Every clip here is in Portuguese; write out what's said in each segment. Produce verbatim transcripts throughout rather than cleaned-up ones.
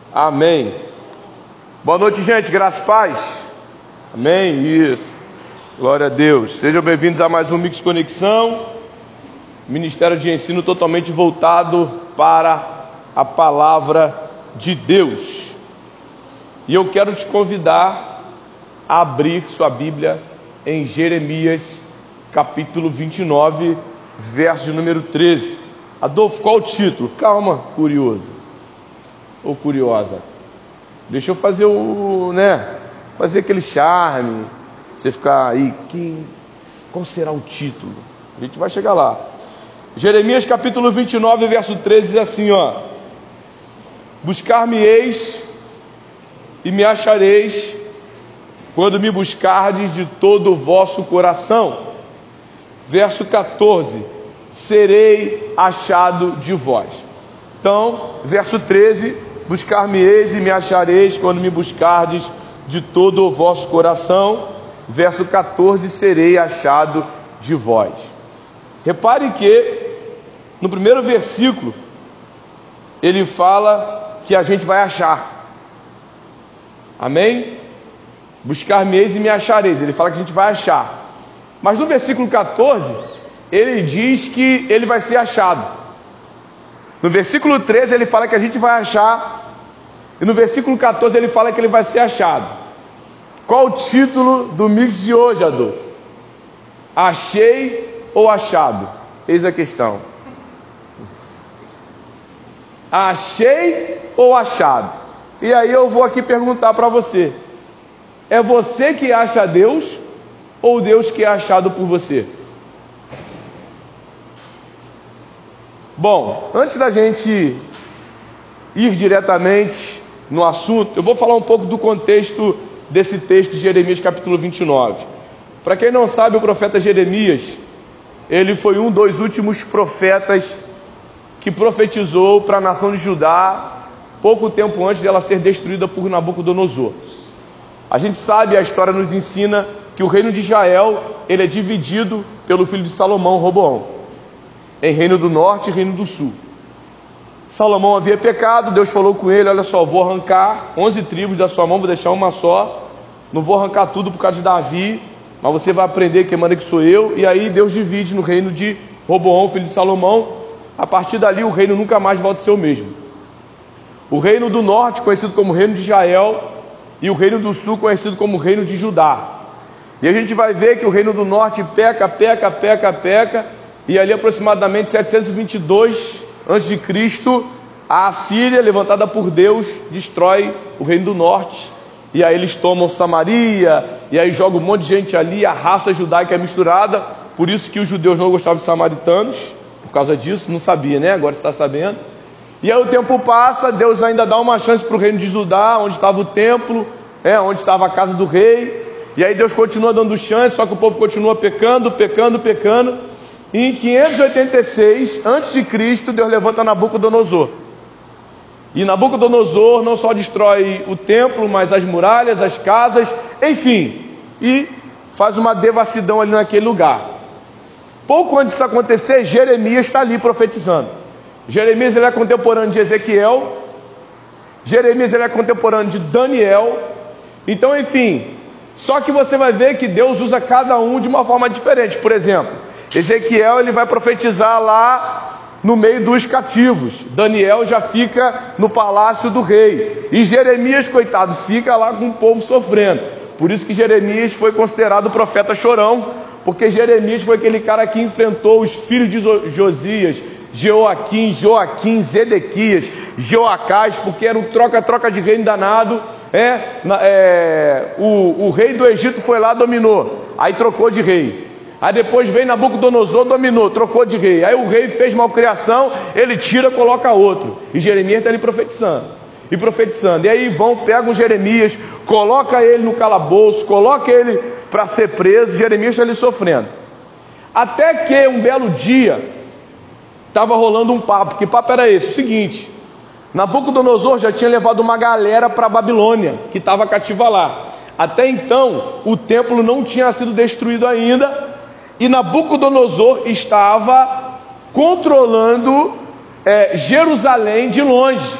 Amém. Boa noite, gente. Graça e paz. Amém. Isso. Glória a Deus. Sejam bem-vindos a mais um Mix Conexão, ministério de ensino totalmente voltado para a palavra de Deus. E eu quero te convidar a abrir sua Bíblia em Jeremias, capítulo vinte e nove, verso de número treze. Adolfo, qual o título? Calma, curioso. Ou curiosa. Deixa eu fazer o, né? Fazer aquele charme. Você ficar aí, que, qual será o título? A gente vai chegar lá. Jeremias capítulo vinte e nove, verso treze, diz assim, ó: buscar-me-eis e me achareis, quando me buscardes de todo o vosso coração. Verso quatorze: serei achado de vós. Então, verso treze: buscar-me-eis e me achareis, quando me buscardes de todo o vosso coração. Verso quatorze: serei achado de vós. Repare que no primeiro versículo ele fala que a gente vai achar. Amém? Buscar-me-eis e me achareis. Ele fala que a gente vai achar. Mas no versículo quatorze ele diz que ele vai ser achado. No versículo treze ele fala que a gente vai achar. E no versículo quatorze ele fala que ele vai ser achado. Qual o título do mix de hoje, Adolfo? Achei ou achado? Eis a questão. Achei ou achado? E aí eu vou aqui perguntar para você: é você que acha Deus ou Deus que é achado por você? Bom, antes da gente ir diretamente no assunto, eu vou falar um pouco do contexto desse texto de Jeremias capítulo vinte e nove. Para quem não sabe, o profeta Jeremias, ele foi um dos últimos profetas que profetizou para a nação de Judá pouco tempo antes dela ser destruída por Nabucodonosor. A gente sabe, a história nos ensina que o reino de Israel, ele é dividido pelo filho de Salomão, Roboão, em reino do norte e reino do sul. Salomão havia pecado, Deus falou com ele: olha só, vou arrancar onze tribos da sua mão, vou deixar uma só, não vou arrancar tudo por causa de Davi, mas você vai aprender quem manda que sou eu. E aí Deus divide no reino de Roboão, filho de Salomão. A partir dali o reino nunca mais volta a ser o mesmo. O reino do norte, conhecido como reino de Israel, e o reino do sul, conhecido como reino de Judá. E a gente vai ver que o reino do norte peca, peca, peca, peca, e ali aproximadamente setecentos e vinte e dois antes de Cristo, a Assíria, levantada por Deus, destrói o reino do norte. E aí eles tomam Samaria, e aí jogam um monte de gente ali, a raça judaica é misturada. Por isso que os judeus não gostavam de samaritanos, por causa disso, não sabia, né? Agora você está sabendo. E aí o tempo passa, Deus ainda dá uma chance para o reino de Judá, onde estava o templo, é, onde estava a casa do rei. E aí Deus continua dando chance, só que o povo continua pecando, pecando, pecando. E em quinhentos e oitenta e seis antes de Cristo, Deus levanta Nabucodonosor. E Nabucodonosor não só destrói o templo, mas as muralhas, as casas, enfim, e faz uma devassidão ali naquele lugar. Pouco antes disso acontecer, Jeremias está ali profetizando. Jeremias, ele é contemporâneo de Ezequiel. Jeremias, ele é contemporâneo de Daniel. Então, enfim, só que você vai ver que Deus usa cada um de uma forma diferente. Por exemplo, Ezequiel, ele vai profetizar lá no meio dos cativos. Daniel já fica no palácio do rei. E Jeremias, coitado, fica lá com o povo sofrendo. Por isso que Jeremias foi considerado o profeta chorão, porque Jeremias foi aquele cara que enfrentou os filhos de Josias, Jeoaquim, Joaquim, Zedequias, Jeoacás, porque era um troca-troca de reino danado. É, é, o, o rei do Egito foi lá, dominou, aí trocou de rei. Aí depois veio Nabucodonosor, dominou, trocou de rei. Aí o rei fez malcriação, ele tira, coloca outro. E Jeremias está ali profetizando. E profetizando. E aí vão, pegam Jeremias, coloca ele no calabouço, coloca ele para ser preso. Jeremias está ali sofrendo. Até que um belo dia, estava rolando um papo. Que papo era esse? O seguinte: Nabucodonosor já tinha levado uma galera para a Babilônia, que estava cativa lá. Até então, o templo não tinha sido destruído ainda. E Nabucodonosor estava controlando é, Jerusalém de longe.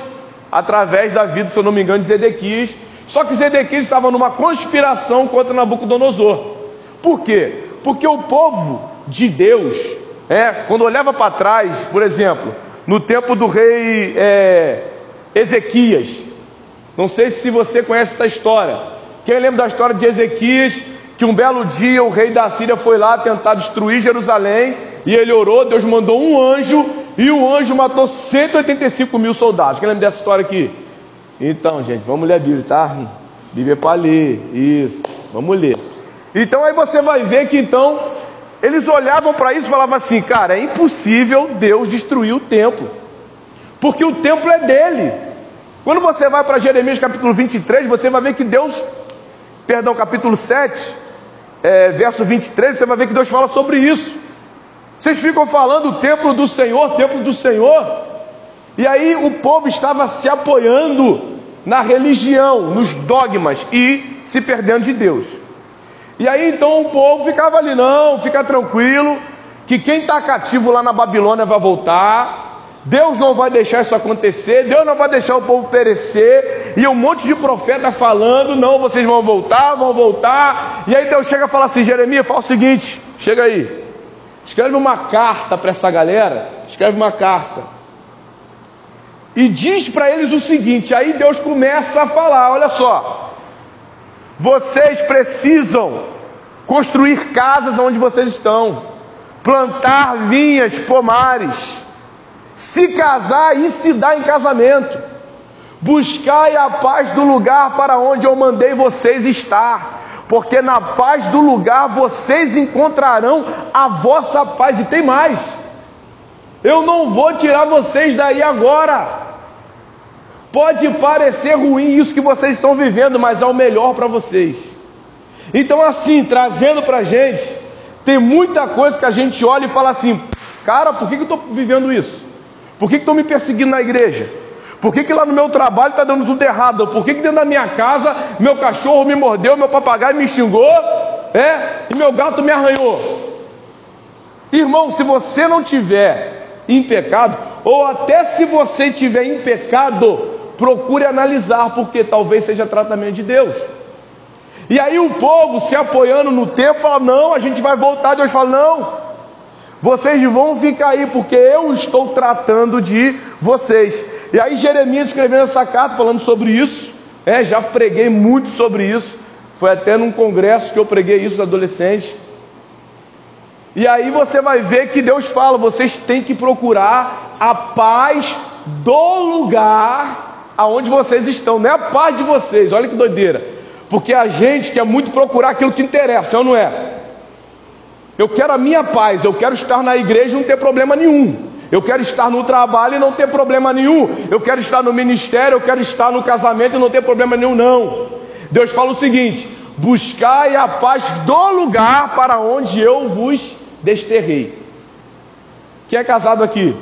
através da vida, se eu não me engano, de Zedequias. Só que Zedequias estava numa conspiração contra Nabucodonosor. Por quê? Porque o povo de Deus, é, quando olhava para trás, por exemplo, no tempo do rei é, Ezequias, não sei se você conhece essa história. Quem lembra da história de Ezequias, que um belo dia o rei da Síria foi lá tentar destruir Jerusalém, e ele orou, Deus mandou um anjo, e o anjo matou cento e oitenta e cinco mil soldados. Quem lembra dessa história aqui? Então, gente, vamos ler a Bíblia, tá? Bíblia é para ler, isso, vamos ler. Então aí você vai ver que então, eles olhavam para isso e falavam assim, cara, é impossível Deus destruir o templo, porque o templo é dele. Quando você vai para Jeremias capítulo vinte e três, você vai ver que Deus, perdão, capítulo sete, é, verso vinte e três, você vai ver que Deus fala sobre isso. Vocês ficam falando o templo do Senhor, templo do Senhor, e aí o povo estava se apoiando na religião, nos dogmas, e se perdendo de Deus. E aí então o povo ficava ali, não, fica tranquilo, que quem está cativo lá na Babilônia vai voltar, Deus não vai deixar isso acontecer, Deus não vai deixar o povo perecer, e um monte de profeta falando, não, vocês vão voltar, vão voltar, e aí Deus chega e fala assim, Jeremias, fala o seguinte, chega aí, escreve uma carta para essa galera, escreve uma carta, e diz para eles o seguinte, aí Deus começa a falar, olha só, vocês precisam construir casas onde vocês estão, plantar vinhas, pomares, se casar e se dar em casamento, buscai a paz do lugar para onde eu mandei vocês estar, porque na paz do lugar vocês encontrarão a vossa paz. E tem mais, eu não vou tirar vocês daí agora. Pode parecer ruim isso que vocês estão vivendo, mas é o melhor para vocês. Então assim, trazendo para a gente, tem muita coisa que a gente olha e fala assim, cara, por que, que eu estou vivendo isso? Por que, que estão me perseguindo na igreja? Por que, que lá no meu trabalho está dando tudo errado? Por que, que dentro da minha casa meu cachorro me mordeu, meu papagaio me xingou, é? E meu gato me arranhou? Irmão, se você não tiver em pecado, ou até se você tiver em pecado, procure analisar, porque talvez seja tratamento de Deus. E aí o povo se apoiando no tempo, fala, não, a gente vai voltar. Deus fala, não, vocês vão ficar aí, porque eu estou tratando de vocês. E aí Jeremias escrevendo essa carta, falando sobre isso, é, já preguei muito sobre isso, foi até num congresso que eu preguei isso, os adolescentes. E aí você vai ver que Deus fala, vocês têm que procurar a paz do lugar aonde vocês estão, não é a paz de vocês, olha que doideira, porque a gente quer muito procurar aquilo que interessa, ou não é? Eu quero a minha paz, eu quero estar na igreja e não ter problema nenhum, eu quero estar no trabalho e não ter problema nenhum, eu quero estar no ministério, eu quero estar no casamento e não ter problema nenhum, não. Deus fala o seguinte, buscai a paz do lugar para onde eu vos desterrei. Quem é casado aqui?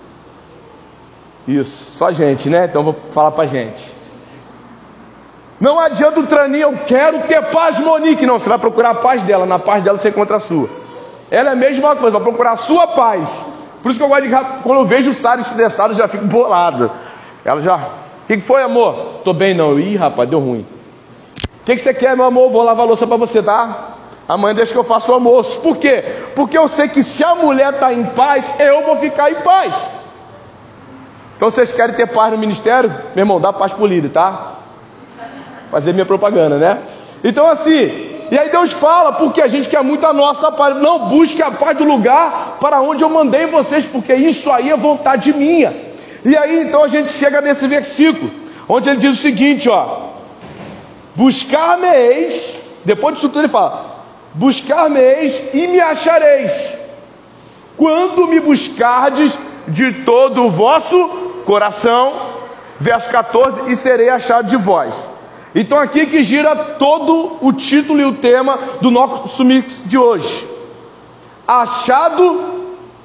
Isso, só gente, né? Então vou falar pra gente. Não adianta o traninho, eu quero ter paz, Monique. Não, você vai procurar a paz dela, na paz dela você encontra a sua. Ela é a mesma coisa, vai procurar a sua paz. Por isso que eu gosto de, quando eu vejo o Sara estressado, eu já fico bolado. Ela já, o que, que foi, amor? Tô bem não. Ih, rapaz, deu ruim. O que, que você quer, meu amor? Vou lavar a louça pra você, tá? Amanhã deixa que eu faço o almoço. Por quê? Porque eu sei que se a mulher está em paz, eu vou ficar em paz. Então vocês querem ter paz no ministério? Meu irmão, dá paz pro líder, tá? Fazer minha propaganda, né? Então assim, e aí Deus fala, porque a gente quer muito a nossa paz. Não, busque a paz do lugar para onde eu mandei vocês, porque isso aí é vontade minha. E aí então a gente chega nesse versículo, onde ele diz o seguinte, ó. Buscar-me-eis, depois disso tudo ele fala, buscar-me-eis e me achareis, quando me buscardes de todo o vosso coração, verso catorze, e serei achado de vós. Então aqui que gira todo o título e o tema do nosso mix de hoje. Achado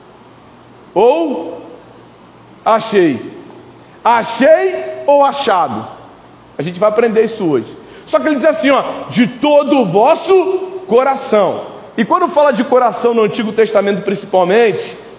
ou achei? Achei ou achado? A gente vai aprender isso hoje. Só que ele diz assim, ó, de todo o vosso coração. E quando fala de coração no Antigo Testamento principalmente,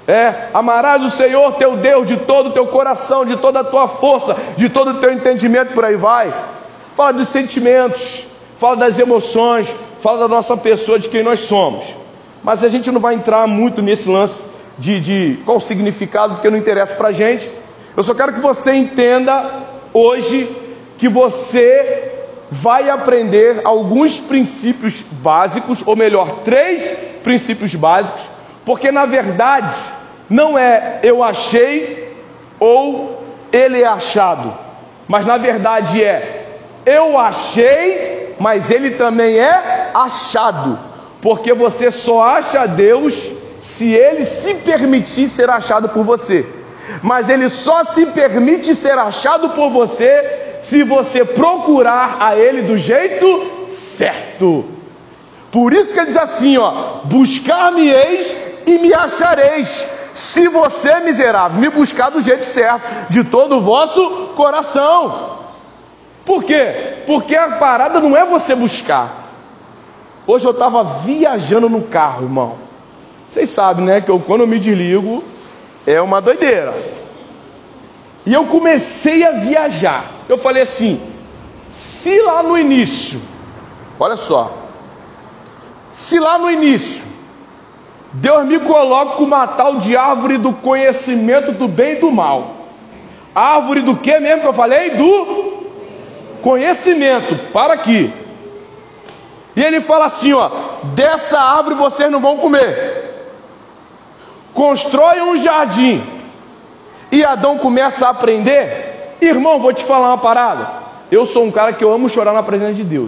É, amarás o Senhor teu Deus de todo o teu coração, de toda a tua força, de todo o teu entendimento, por aí vai. Fala dos sentimentos, fala das emoções, fala da nossa pessoa, de quem nós somos. Mas a gente não vai entrar muito nesse lance de, de qual o significado, porque não interessa pra gente. Eu só quero que você entenda hoje que você vai aprender alguns princípios básicos, ou melhor, três princípios básicos, porque na verdade não é eu achei ou ele é achado, mas na verdade é eu achei, mas ele também é achado, porque você só acha Deus se ele se permitir ser achado por você, mas ele só se permite ser achado por você se você procurar a ele do jeito certo. Por isso que ele diz assim, ó: buscar-me-eis e me achareis, se você, miserável, me buscar do jeito certo, de todo o vosso coração. Por quê? Porque a parada não é você buscar. Hoje eu estava viajando no carro, irmão. Vocês sabem, né, que eu, quando eu me desligo, é uma doideira. E eu comecei a viajar. Eu falei assim, se lá no início, olha só, se lá no início, Deus me coloca com uma tal de árvore do conhecimento do bem e do mal. Árvore do que mesmo que eu falei? Do conhecimento. Para aqui. E ele fala assim, ó: dessa árvore vocês não vão comer. Constrói um jardim. E Adão começa a aprender. Irmão, vou te falar uma parada. Eu sou um cara que eu amo chorar na presença de Deus.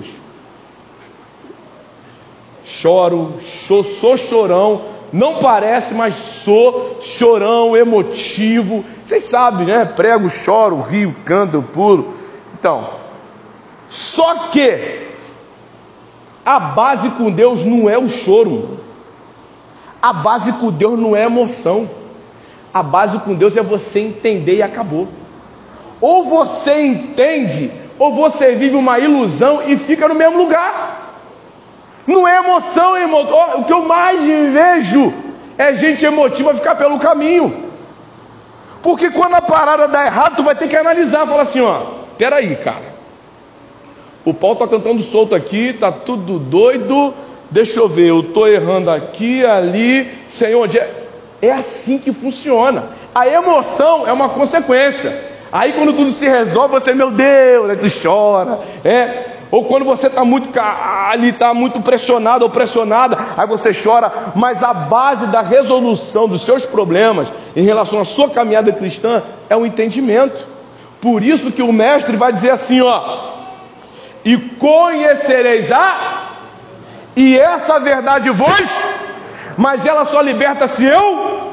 Choro, cho, sou chorão. Não parece, mas sou chorão, emotivo. Vocês sabem, né? Prego, choro, rio, canto, pulo. Então, só que a base com Deus não é o choro. A base com Deus não é emoção. A base com Deus é você entender e acabou. Ou você entende, ou você vive uma ilusão e fica no mesmo lugar. Não é emoção, é emo... O que eu mais vejo é gente emotiva ficar pelo caminho. Porque quando a parada dá errado, tu vai ter que analisar. Fala assim, ó: peraí, cara, o pau tá cantando solto aqui, tá tudo doido. Deixa eu ver, eu tô errando aqui, ali. Senhor, onde é? É assim que funciona. A emoção é uma consequência. Aí quando tudo se resolve, você, meu Deus, aí tu chora, é. Ou quando você está muito ali, está muito pressionado ou pressionada, aí você chora. Mas a base da resolução dos seus problemas em relação à sua caminhada cristã é o entendimento. Por isso que o mestre vai dizer assim, ó: e conhecereis a, e essa verdade vos, mas ela só liberta se eu,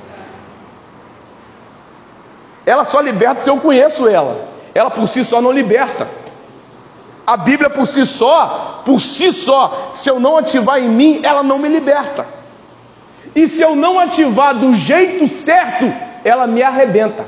ela só liberta se eu conheço ela. Ela por si só não liberta. A Bíblia por si só, por si só, se eu não ativar em mim, ela não me liberta. E se eu não ativar do jeito certo, ela me arrebenta.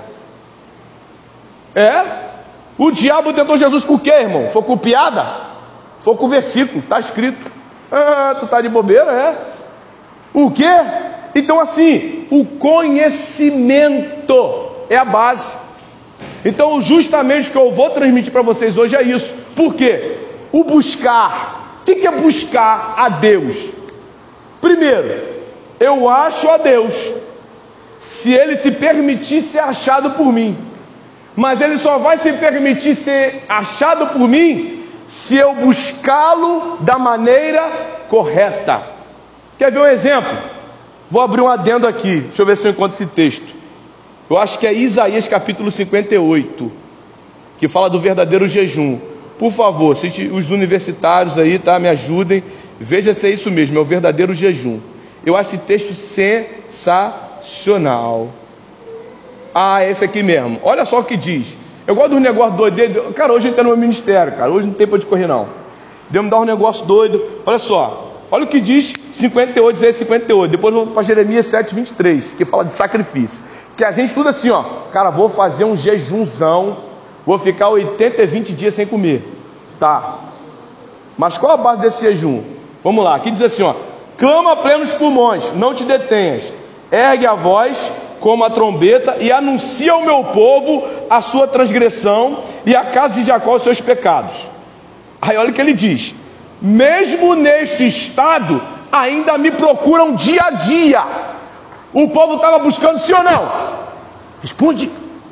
É? O diabo tentou Jesus com o quê, irmão? Foi com piada? Foi com o versículo, está escrito. Ah, tu tá de bobeira, é? O quê? Então assim, o conhecimento é a base. Então justamente o que eu vou transmitir para vocês hoje é isso. Por quê? O buscar. O que é buscar a Deus? Primeiro, eu acho a Deus se Ele se permitir ser achado por mim. Mas Ele só vai se permitir ser achado por mim se eu buscá-lo da maneira correta. Quer ver um exemplo? Vou abrir um adendo aqui. Deixa eu ver se eu encontro esse texto. Eu acho que é Isaías capítulo cinquenta e oito, que fala do verdadeiro jejum. Por favor, se os universitários aí, tá, me ajudem. Veja se é isso mesmo, é o verdadeiro jejum. Eu acho esse texto sensacional. Ah, é esse aqui mesmo. Olha só o que diz. Eu gosto dos negócios doidos. Cara, hoje a gente está no meu ministério, cara. Hoje não tem para onde correr, não. Deus me dá um negócio doido. Olha só. Olha o que diz cinquenta e oito, Isaías cinquenta e oito. Depois eu vou para Jeremias sete, vinte e três, que fala de sacrifício. Que a gente estuda assim, ó: cara, vou fazer um jejumzão, vou ficar oitenta e vinte dias sem comer. Tá. Mas qual a base desse jejum? Vamos lá. Aqui diz assim, ó: clama a plenos pulmões, não te detenhas. ergue a voz como a trombeta e anuncia ao meu povo a sua transgressão e a casa de Jacó os seus pecados. Aí olha o que ele diz: mesmo neste estado, ainda me procuram dia a dia. O povo estava buscando, sim ou não? Responde.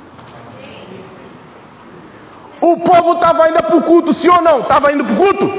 O povo estava indo para o culto, sim ou não? Estava indo para o culto?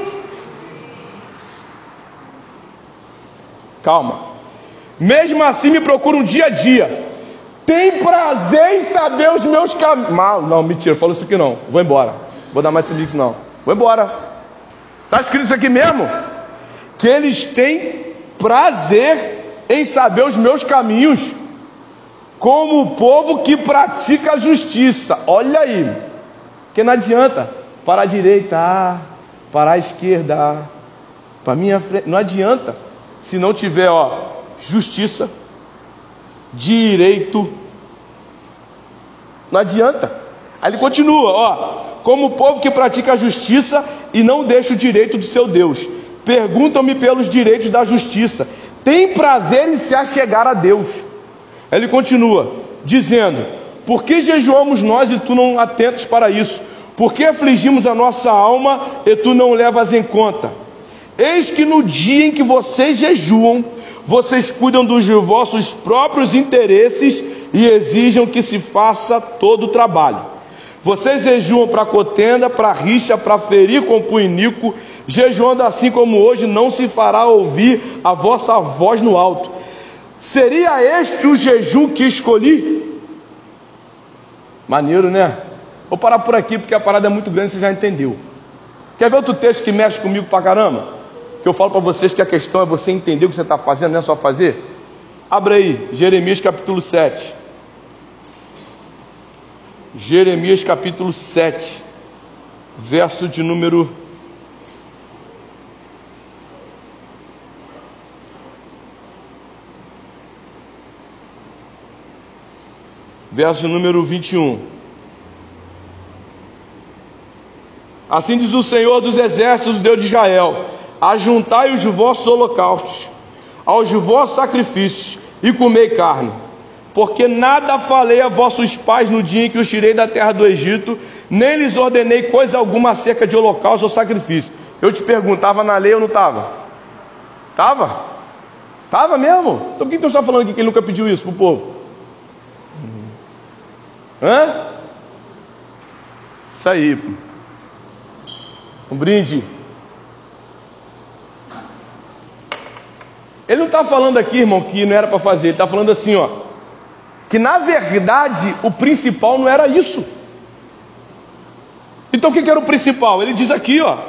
Calma. Mesmo assim me procuram dia a dia. Tem prazer em saber os meus caminhos. Não, não, mentira, falou isso aqui não. Vou embora. Vou dar mais esse link não. Vou embora. Está escrito isso aqui mesmo? Que eles têm prazer em saber os meus caminhos, como o povo que pratica a justiça. Olha aí. Porque não adianta para a direita, para a esquerda, para a minha frente. Não adianta se não tiver, ó, justiça, direito. Não adianta. Aí ele continua, ó, como o povo que pratica a justiça e não deixa o direito do seu Deus. Perguntam-me pelos direitos da justiça. Tem prazer em se achegar a Deus. Ele continua, dizendo: por que jejuamos nós e tu não atentas para isso? Por que afligimos a nossa alma e tu não levas em conta? Eis que no dia em que vocês jejuam, vocês cuidam dos vossos próprios interesses e exigem que se faça todo o trabalho. Vocês jejuam para contenda, para rixa, para ferir com o punho iníquo, jejuando assim como hoje não se fará ouvir a vossa voz no alto. Seria este o jejum que escolhi? Maneiro, né? Vou parar por aqui porque a parada é muito grande, você já entendeu. Quer ver outro texto que mexe comigo pra caramba? Que eu falo para vocês que a questão é você entender o que você está fazendo, não é só fazer. Abra aí, Jeremias capítulo sete. Jeremias capítulo sete, verso de número verso número vinte e um. Assim diz o Senhor dos exércitos, Deus de Israel: ajuntai os vossos holocaustos aos vossos sacrifícios e comei carne, porque nada falei a vossos pais no dia em que os tirei da terra do Egito, nem lhes ordenei coisa alguma acerca de holocausto ou sacrifício. Eu te pergunto, estava na lei ou não estava? Estava? Estava mesmo? Então por que Deus está falando aqui que ele nunca pediu isso para o povo? Hã? Isso aí. Um brinde. Ele não está falando aqui, irmão, que não era para fazer. Ele está falando assim, ó, que na verdade o principal não era isso. Então o que, que era o principal? Ele diz aqui, ó: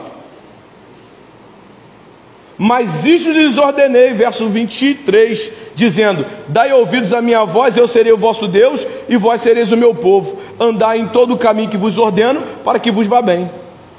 mas isto lhes ordenei, verso vinte e três, dizendo: dai ouvidos à minha voz, eu serei o vosso Deus, e vós sereis o meu povo. Andai em todo o caminho que vos ordeno, para que vos vá bem.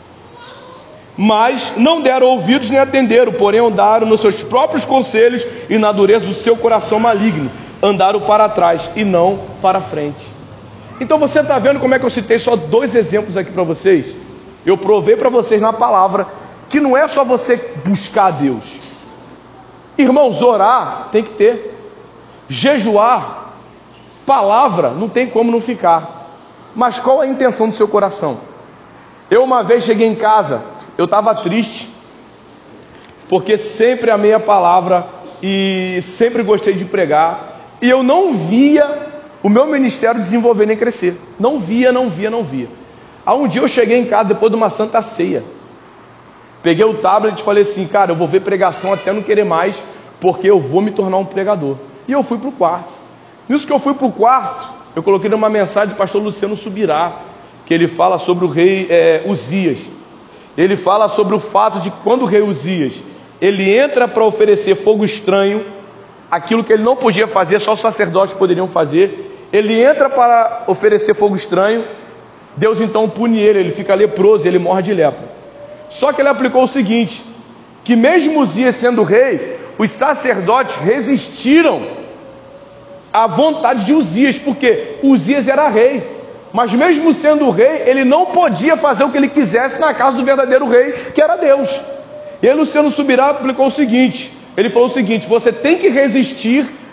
Mas não deram ouvidos nem atenderam, porém andaram nos seus próprios conselhos e na dureza do seu coração maligno. Andaram para trás e não para frente. Então você está vendo como é que eu citei só dois exemplos aqui para vocês? Eu provei para vocês na palavra que não é só você buscar a Deus. Irmãos, orar tem que ter. Jejuar, palavra, não tem como não ficar. Mas qual a intenção do seu coração? Eu uma vez cheguei em casa, eu estava triste, porque sempre amei a palavra e sempre gostei de pregar, e eu não via o meu ministério desenvolver nem crescer. Não via, não via, não via. Aí um dia eu cheguei em casa depois de uma santa ceia. Peguei o tablet e falei assim: cara, eu vou ver pregação até não querer mais, porque eu vou me tornar um pregador. E eu fui para o quarto. Nisso que eu fui para o quarto, eu coloquei numa mensagem do pastor Luciano Subirá, que ele fala sobre o rei é, Uzias. Ele fala sobre o fato de que quando o rei Uzias, ele entra para oferecer fogo estranho, aquilo que ele não podia fazer, só os sacerdotes poderiam fazer. Ele entra para oferecer fogo estranho, Deus então pune ele, ele fica leproso, ele morre de lepra. Só que ele aplicou o seguinte, que mesmo Uzias sendo rei, os sacerdotes resistiram à vontade de Uzias, porque Uzias era rei. Mas mesmo sendo rei, ele não podia fazer o que ele quisesse na casa do verdadeiro rei, que era Deus. E aí Luciano Subirá aplicou o seguinte, ele falou o seguinte: você tem que resistir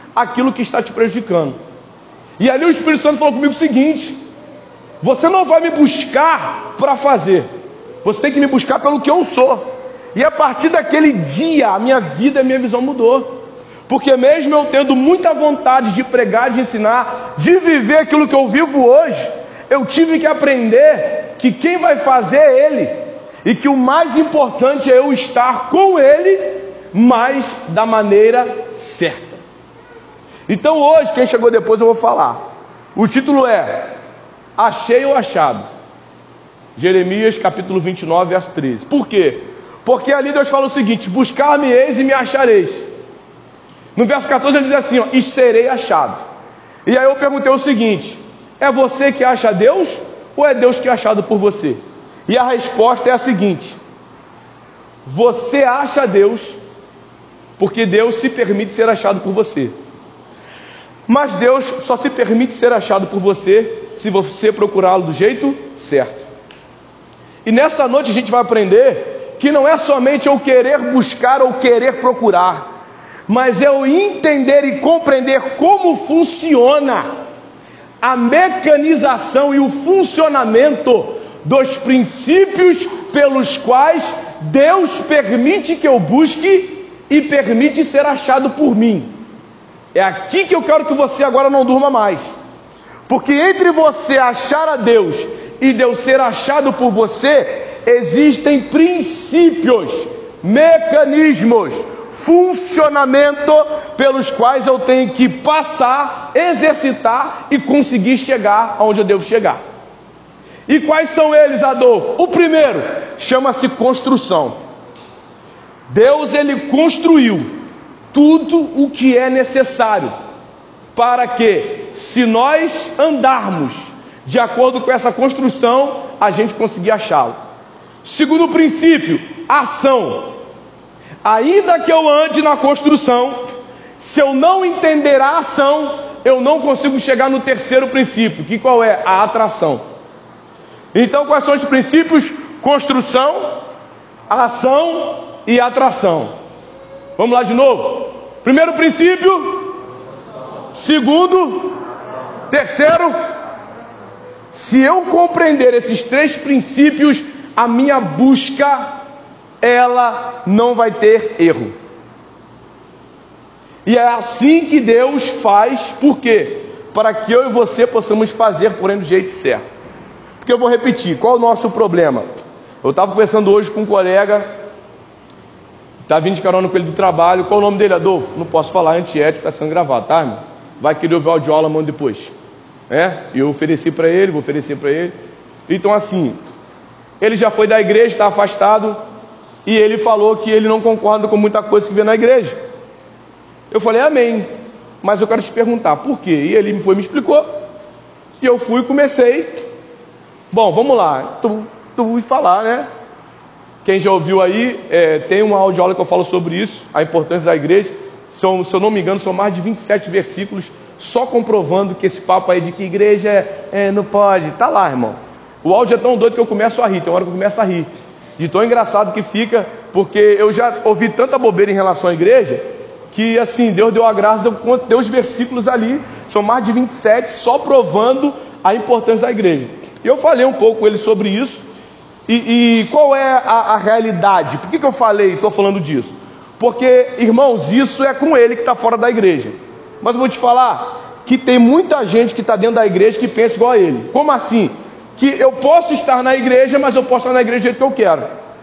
aquilo que está te prejudicando. E ali o Espírito Santo falou comigo o seguinte: você não vai me buscar para fazer, você tem que me buscar pelo que eu sou. E a partir daquele dia, a minha vida e a minha visão mudou. Porque mesmo eu tendo muita vontade de pregar, de ensinar, de viver aquilo que eu vivo hoje, eu tive que aprender que quem vai fazer é Ele. E que o mais importante é eu estar com Ele, mas da maneira certa. Então hoje, quem chegou depois eu vou falar. O título é Achei ou Achado? Jeremias capítulo vinte e nove, verso treze. Por quê? Porque ali Deus fala o seguinte: buscar-me-eis e me achareis. No verso catorze ele diz assim, ó, e serei achado. E aí eu perguntei o seguinte: é você que acha Deus ou é Deus que é achado por você? E a resposta é a seguinte: você acha Deus porque Deus se permite ser achado por você. Mas Deus só se permite ser achado por você se você procurá-lo do jeito certo. E nessa noite a gente vai aprender que não é somente eu querer buscar ou querer procurar, mas eu entender e compreender como funciona a mecanização e o funcionamento dos princípios pelos quais Deus permite que eu busque e permite ser achado por mim. É aqui que eu quero que você agora não durma mais. Porque entre você achar a Deus e Deus ser achado por você, existem princípios, mecanismos, funcionamento pelos quais eu tenho que passar, exercitar e conseguir chegar aonde eu devo chegar. E quais são eles, Adolfo? O primeiro chama-se construção. Deus, ele construiu tudo o que é necessário para que, se nós andarmos de acordo com essa construção, a gente conseguir achá-lo. Segundo princípio, ação. Ainda que eu ande na construção, se eu não entender a ação, eu não consigo chegar no terceiro princípio, que qual é? A atração. Então, quais são os princípios? Construção, ação e atração. Vamos lá de novo. Primeiro princípio. Segundo. Terceiro. Se eu compreender esses três princípios, a minha busca, ela não vai ter erro. E é assim que Deus faz. Por quê? Para que eu e você possamos fazer, porém, do jeito certo. Porque eu vou repetir, qual é o nosso problema? Eu estava conversando hoje com um colega, está vindo de carona com ele do trabalho. Qual é o nome dele, Adolfo? Não posso falar, antiético, está sendo gravado, tá, irmão? Vai querer ouvir o audioaula, manda depois. É? Eu ofereci para ele, vou oferecer para ele. Então assim, ele já foi da igreja, está afastado, e ele falou que ele não concorda com muita coisa que vê na igreja. Eu falei, amém, mas eu quero te perguntar, por quê? E ele me foi me explicou, e eu fui e comecei. Bom, vamos lá, tu, tu e falar, né? Quem já ouviu aí, é, tem uma audioaula que eu falo sobre isso, a importância da igreja. São, se eu não me engano, são mais de vinte e sete versículos, só comprovando que esse papo aí de que igreja é, é, não pode, tá lá, irmão. O áudio é tão doido que eu começo a rir, tem uma hora que eu começo a rir, de tão engraçado que fica, porque eu já ouvi tanta bobeira em relação à igreja, que assim, Deus deu a graça, deu os versículos ali, são mais de vinte e sete, só provando a importância da igreja. Eu falei um pouco com ele sobre isso, e, e qual é a, a realidade? Por que, que eu falei, estou falando disso? Porque, irmãos, isso é com ele que está fora da igreja. Mas eu vou te falar que tem muita gente que está dentro da igreja que pensa igual a ele. Como assim? Que eu posso estar na igreja, mas eu posso estar na igreja do jeito que eu quero.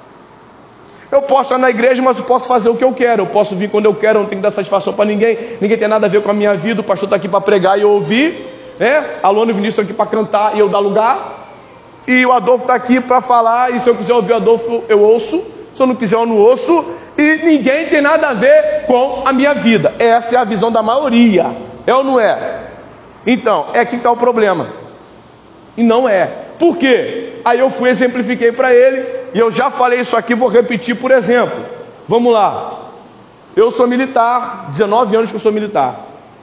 Eu posso estar na igreja, mas eu posso fazer o que eu quero. Eu posso vir quando eu quero, eu não tenho que dar satisfação para ninguém. Ninguém tem nada a ver com a minha vida. O pastor está aqui para pregar e eu ouvir, né? A Luana e o Vinícius estão aqui para cantar e eu dar lugar. E o Adolfo está aqui para falar. E se eu quiser ouvir o Adolfo, eu ouço. Se eu não quiser, eu não ouço. E ninguém tem nada a ver com a minha vida. Essa é a visão da maioria. É ou não é? Então, é aqui que está o problema. E não é. Por quê? Aí eu fui, exemplifiquei para ele. E eu já falei isso aqui, vou repetir por exemplo. Vamos lá. Eu sou militar, dezenove anos que eu sou militar.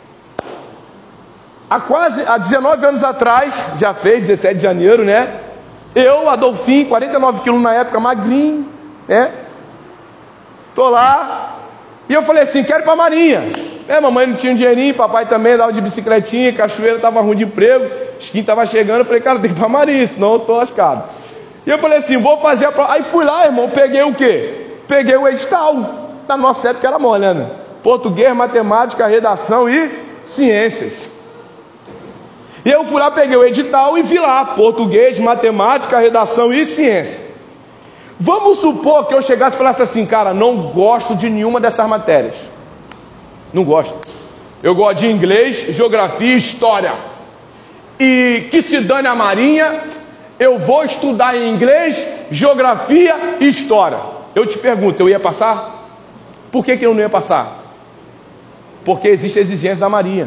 Há quase, há dezenove anos atrás, já fez, dezessete de janeiro, né? Eu, Adolfinho, quarenta e nove quilos na época, magrinho, né? Tô lá. E eu falei assim, quero ir para a Marinha. É, mamãe não tinha um dinheirinho, papai também dava de bicicletinha, cachoeira estava ruim de emprego, skin estava chegando, eu falei, cara, tem que ir para Maria, senão eu tô lascado. E eu falei assim, vou fazer a prova. Aí fui lá, irmão, peguei o quê? Peguei o edital. Na nossa época era mole, né? Português, matemática, redação e ciências. E eu fui lá, peguei o edital e vi lá, português, matemática, redação e ciência. Vamos supor que eu chegasse e falasse assim, cara, não gosto de nenhuma dessas matérias. Não gosto. Eu gosto de inglês, geografia e história. E que se dane a marinha, eu vou estudar em inglês, geografia e história. Eu te pergunto, eu ia passar? Por que que eu não ia passar? Porque existe a exigência da marinha.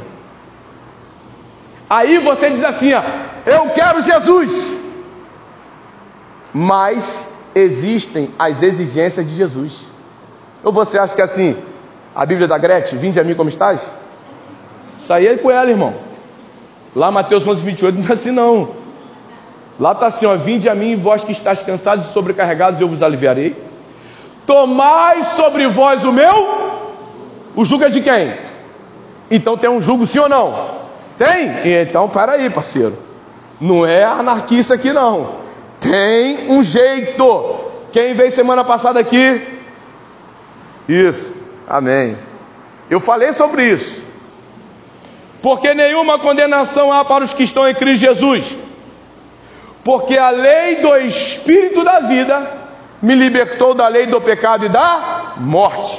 Aí você diz assim, ó, eu quero Jesus. Mas existem as exigências de Jesus. Ou você acha que assim, a Bíblia da Gretchen, vinde a mim como estás? Saí com ela, irmão. Lá Mateus onze, vinte e oito, não está assim não. Lá está assim, ó, vinde a mim, vós que estáis cansados e sobrecarregados, eu vos aliviarei. Tomai sobre vós o meu. O jugo é de quem? Então tem um jugo, sim ou não? Tem? Então para aí, parceiro. Não é anarquista aqui não. Tem um jeito. Quem veio semana passada aqui? Isso. Amém. Eu falei sobre isso. Porque nenhuma condenação há para os que estão em Cristo Jesus. Porque a lei do Espírito da vida me libertou da lei do pecado e da morte.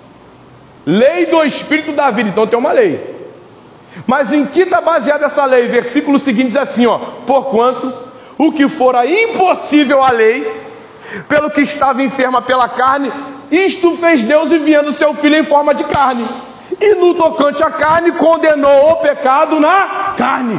Lei do Espírito da vida. Então tem uma lei. Mas em que está baseada essa lei? Versículo seguinte diz assim, ó: porquanto o que fora impossível à lei, pelo que estava enferma pela carne, isto fez Deus enviando seu Filho em forma de carne. E no tocante à carne, condenou o pecado na carne.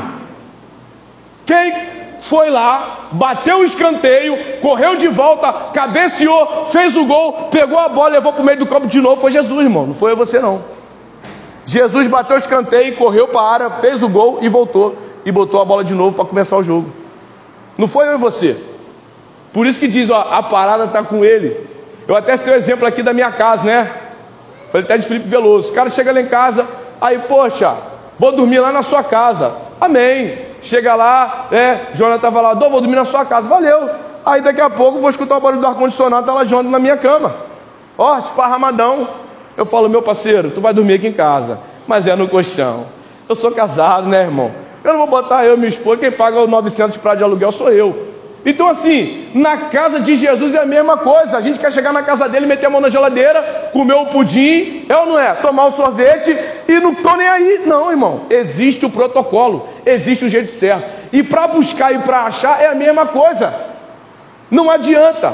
Quem foi lá, bateu o escanteio, correu de volta, cabeceou, fez o gol, pegou a bola, levou para o meio do campo de novo, foi Jesus, irmão, não foi você não. Jesus bateu o escanteio, correu para a área, fez o gol e voltou, e botou a bola de novo para começar o jogo. Não foi eu e você. Por isso que diz, ó, a parada está com ele. Eu até tenho um exemplo aqui da minha casa, né? Falei até de Felipe Veloso. O cara chega lá em casa, aí, poxa, vou dormir lá na sua casa. Amém. Chega lá, é, Jonathan estava lá, vou dormir na sua casa. Valeu. Aí daqui a pouco vou escutar o barulho do ar-condicionado, tá lá Jonathan na minha cama. Ó, esparramadão. Eu falo, meu parceiro, tu vai dormir aqui em casa, mas é no colchão. Eu sou casado, né, irmão? Eu não vou botar eu e minha esposa, quem paga os novecentos pratos de aluguel sou eu. Então assim, na casa de Jesus é a mesma coisa. A gente quer chegar na casa dele, meter a mão na geladeira, comer o pudim, é ou não é? Tomar o sorvete e não tô nem aí. Não, irmão, existe o protocolo, existe o jeito certo. E para buscar e para achar é a mesma coisa. Não adianta.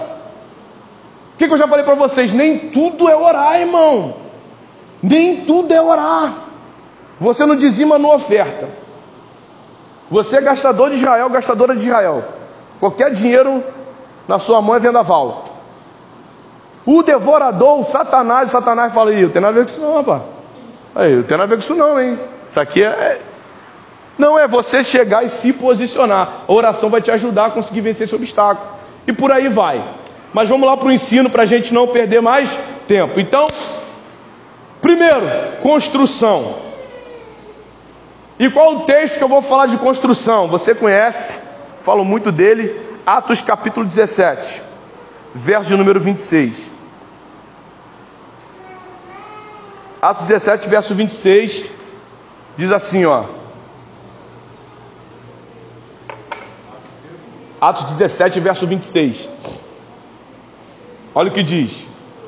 O que, que eu já falei para vocês? Nem tudo é orar, irmão. Nem tudo é orar. Você não dizima na oferta. Você é gastador de Israel, gastadora de Israel. Qualquer dinheiro na sua mão é vendaval. O devorador, o Satanás, o Satanás fala, aí, eu tenho nada a ver com isso não, rapaz. Aí, eu tenho nada a ver com isso não, hein. Isso aqui é... Não é você chegar e se posicionar. A oração vai te ajudar a conseguir vencer esse obstáculo. E por aí vai. Mas vamos lá para o ensino, para a gente não perder mais tempo. Então, primeiro, construção. E qual o texto que eu vou falar de construção? Você conhece, falo muito dele, Atos capítulo dezessete, verso de número vinte e seis. Atos dezessete, verso vinte e seis, diz assim, ó. Atos dezessete, verso vinte e seis. Olha o que diz.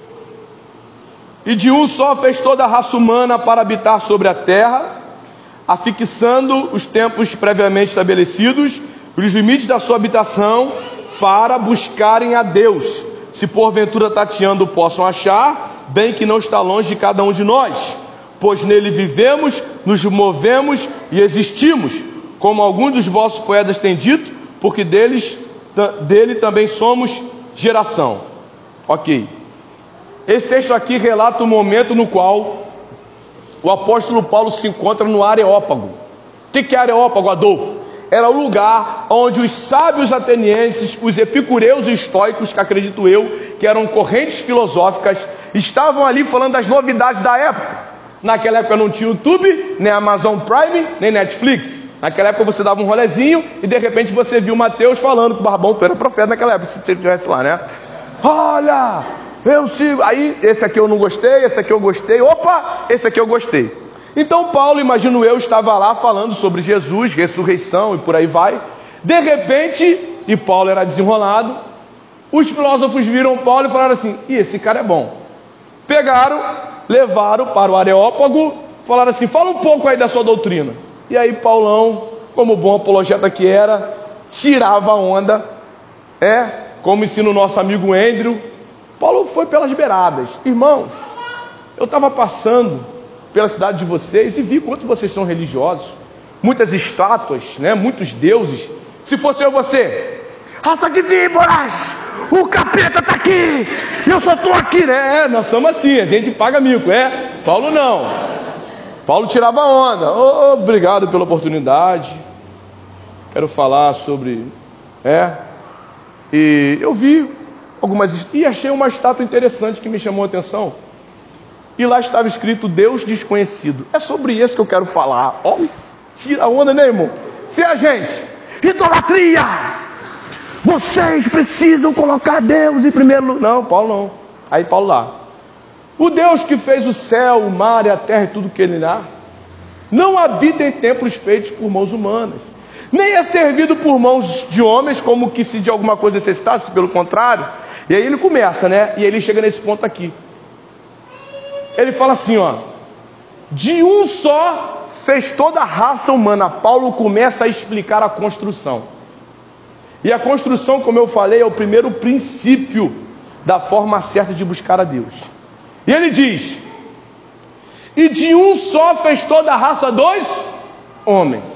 E de um só fez toda a raça humana para habitar sobre a terra, afixando os tempos previamente estabelecidos, os limites da sua habitação, para buscarem a Deus, se porventura tateando possam achar, bem que não está longe de cada um de nós, pois nele vivemos, nos movemos e existimos, como alguns dos vossos poetas têm dito, porque deles, dele também somos geração. Ok. Esse texto aqui relata o momento no qual o apóstolo Paulo se encontra no Areópago. O que é Areópago, Adolfo? Era o lugar onde os sábios atenienses, os epicureus e estoicos, que acredito eu, que eram correntes filosóficas, estavam ali falando das novidades da época. Naquela época não tinha YouTube, nem Amazon Prime, nem Netflix. Naquela época você dava um rolezinho e de repente você viu Mateus falando que o Barbão tu era profeta naquela época, se você estivesse lá, né? Olha, eu sigo. Aí, esse aqui eu não gostei, esse aqui eu gostei. Opa, esse aqui eu gostei. Então Paulo, imagino eu, estava lá falando sobre Jesus, ressurreição e por aí vai. De repente, e Paulo era desenrolado, os filósofos viram Paulo e falaram assim: e esse cara é bom. Pegaram, levaram para o Areópago, falaram assim: fala um pouco aí da sua doutrina. E aí Paulão, como bom apologeta que era, tirava a onda, é, como ensina o nosso amigo Andrew. Paulo foi pelas beiradas. Irmãos, eu estava passando pela cidade de vocês e vi quanto vocês são religiosos. Muitas estátuas, né? Muitos deuses. Se fosse eu, você, raça de víboras, o capeta está aqui, eu só estou aqui, né? É, nós somos assim, a gente paga mico, é? Paulo não. Paulo tirava onda. Oh, obrigado pela oportunidade. Quero falar sobre... É... E eu vi algumas... E achei uma estátua interessante que me chamou a atenção. E lá estava escrito Deus desconhecido. É sobre isso que eu quero falar. Ó, oh, tira a onda, né, irmão? Se a gente... Idolatria! Vocês precisam colocar Deus em primeiro lugar. Não, Paulo não. Aí Paulo lá. O Deus que fez o céu, o mar e a terra e tudo que ele há, não habita em templos feitos por mãos humanas, nem é servido por mãos de homens, como que se de alguma coisa necessitasse, pelo contrário. E aí ele começa, né? E aí ele chega nesse ponto aqui. Ele fala assim, ó: de um só fez toda a raça humana. Paulo começa a explicar a construção. E a construção, como eu falei, é o primeiro princípio da forma certa de buscar a Deus. E ele diz: e de um só fez toda a raça dos homens.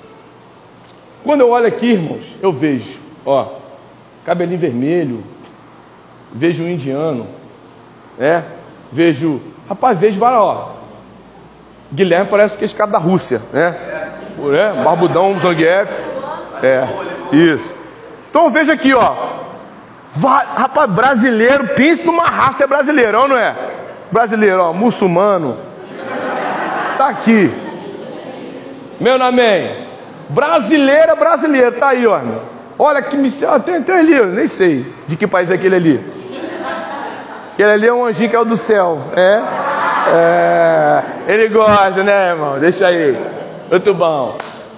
Quando eu olho aqui, irmãos, eu vejo, ó, cabelinho vermelho, vejo um indiano, né? Vejo, rapaz, vejo vários, ó. Guilherme parece que é esse cara da Rússia, né? É, barbudão, Zangief. É, isso. Então veja aqui, ó. Vai, rapaz, brasileiro, pense numa raça brasileirão, não é? Brasileiro, ó, muçulmano. Tá aqui. Meu nome é brasileira, brasileiro, tá aí, ó. Olha que missão, tem, tem ali, eu nem sei de que país é aquele ali. Aquele ali é um anjinho que é o do céu, é? É, ele gosta, né, irmão? Deixa aí. Muito bom.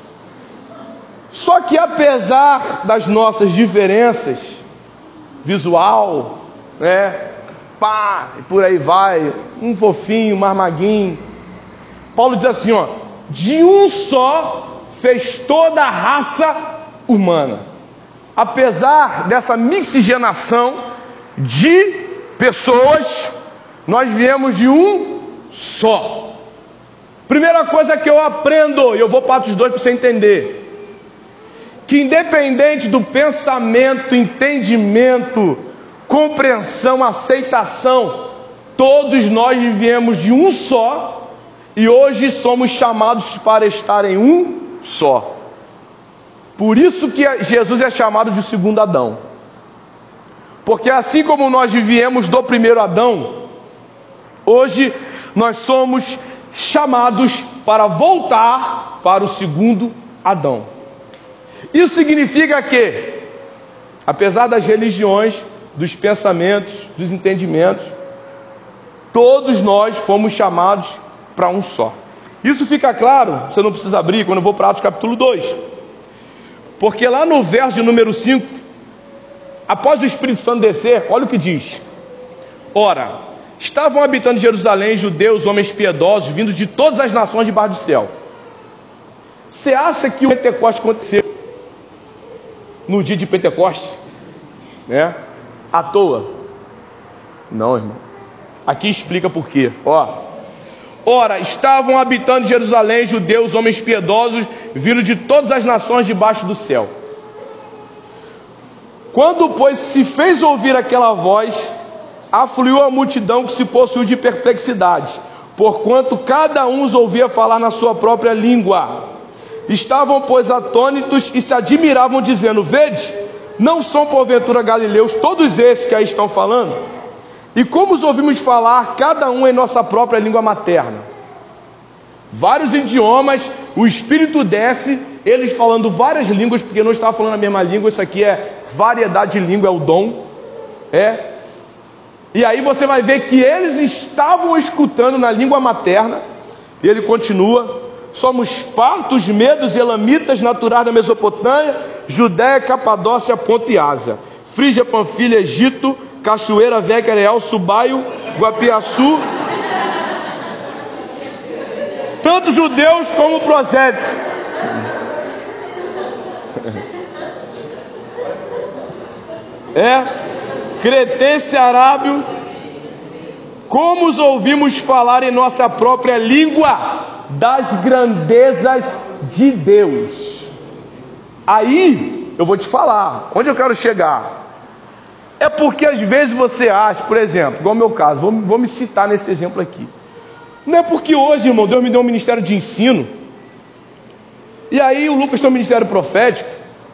Só que apesar das nossas diferenças, visual, né? Pá, e por aí vai, um fofinho, um marmaguinho. Paulo diz assim, ó: de um só fez toda a raça humana. Apesar dessa miscigenação de pessoas, nós viemos de um só. Primeira coisa que eu aprendo, e eu vou para os dois para você entender, que independente do pensamento, entendimento, compreensão, aceitação, todos nós viemos de um só, e hoje somos chamados para estar em um só. Por isso que Jesus é chamado de segundo Adão. Porque assim como nós viemos do primeiro Adão, hoje nós somos chamados para voltar para o segundo Adão. Isso significa que, apesar das religiões, dos pensamentos, dos entendimentos, todos nós fomos chamados para um só. Isso fica claro, você não precisa abrir, quando eu vou para Atos capítulo dois. Porque lá no verso de número cinco, após o Espírito Santo descer, olha o que diz: ora, estavam habitando em Jerusalém judeus, homens piedosos, vindos de todas as nações debaixo do céu. Você acha que o Pentecostes aconteceu no dia de Pentecostes, né? À toa? Não, irmão. Aqui explica por quê. Ó, ora, estavam habitando em Jerusalém judeus, homens piedosos, vindo de todas as nações debaixo do céu. Quando, pois, se fez ouvir aquela voz, afluiu a multidão que se possuiu de perplexidade, porquanto cada um os ouvia falar na sua própria língua. Estavam, pois, atônitos e se admiravam, dizendo: vede, não são porventura galileus todos esses que aí estão falando? E como os ouvimos falar, cada um em nossa própria língua materna? vários idiomas, o Espírito desce, eles falando várias línguas, porque não estava falando a mesma língua, isso aqui é variedade de língua, é o dom, é. E aí você vai ver que eles estavam escutando na língua materna, e ele continua: somos partos, medos, elamitas, naturais da Mesopotâmia, Judéia, Capadócia, Ponto e Ásia, Frígia, Panfilha, Egito, Cachoeira, Vega, Areal, Subaio, Guapiaçu, tanto judeus como prosélitos. É, cretense, arábio, como os ouvimos falar em nossa própria língua das grandezas de Deus. Aí eu vou te falar, onde eu quero chegar? É porque às vezes você acha, por exemplo, igual o meu caso, vou, vou me citar nesse exemplo aqui. Não é porque hoje, irmão, Deus me deu um ministério de ensino, e aí o Lucas tem um ministério profético,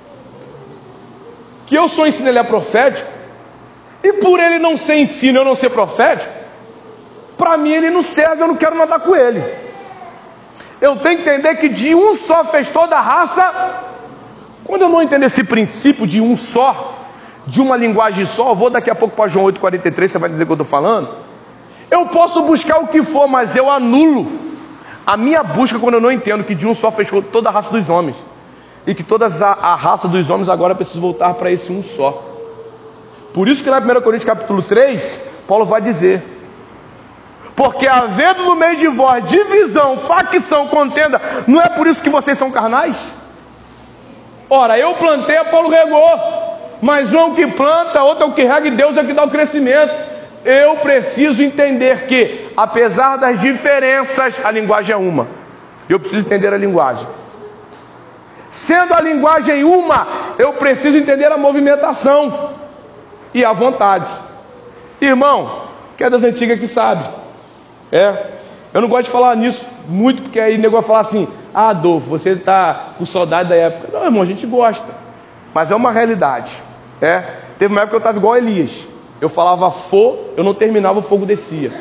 que eu sou ensino, ele é profético, e por ele não ser ensino, eu não ser profético, para mim ele não serve, eu não quero nadar com ele. Eu tenho que entender que de um só fez toda a raça. Quando eu não entender esse princípio de um só, de uma linguagem só, eu vou daqui a pouco para João oito, quarenta e três, você vai entender o que eu estou falando. Eu posso buscar o que for, mas eu anulo a minha busca quando eu não entendo que de um só fez toda a raça dos homens, e que toda a, a raça dos homens agora precisa voltar para esse um só. Por isso que lá em primeira Coríntios capítulo três, Paulo vai dizer: porque havendo no meio de vós divisão, facção, contenda, não é por isso que vocês são carnais? Ora, eu plantei, Paulo regou, mas um é o que planta, outro é o que rega, e Deus é o que dá o crescimento. Eu preciso entender que, apesar das diferenças, a linguagem é uma. Eu preciso entender a linguagem. Sendo a linguagem uma, eu preciso entender a movimentação e a vontade. Irmão, que é das antigas que sabe. É, eu não gosto de falar nisso muito, porque aí o nego vai falar assim: ah, Adolfo, você está com saudade da época. Não, irmão, a gente gosta, mas é uma realidade. É, teve uma época que eu estava igual a Elias. Eu falava fô, eu não terminava, o fogo descia.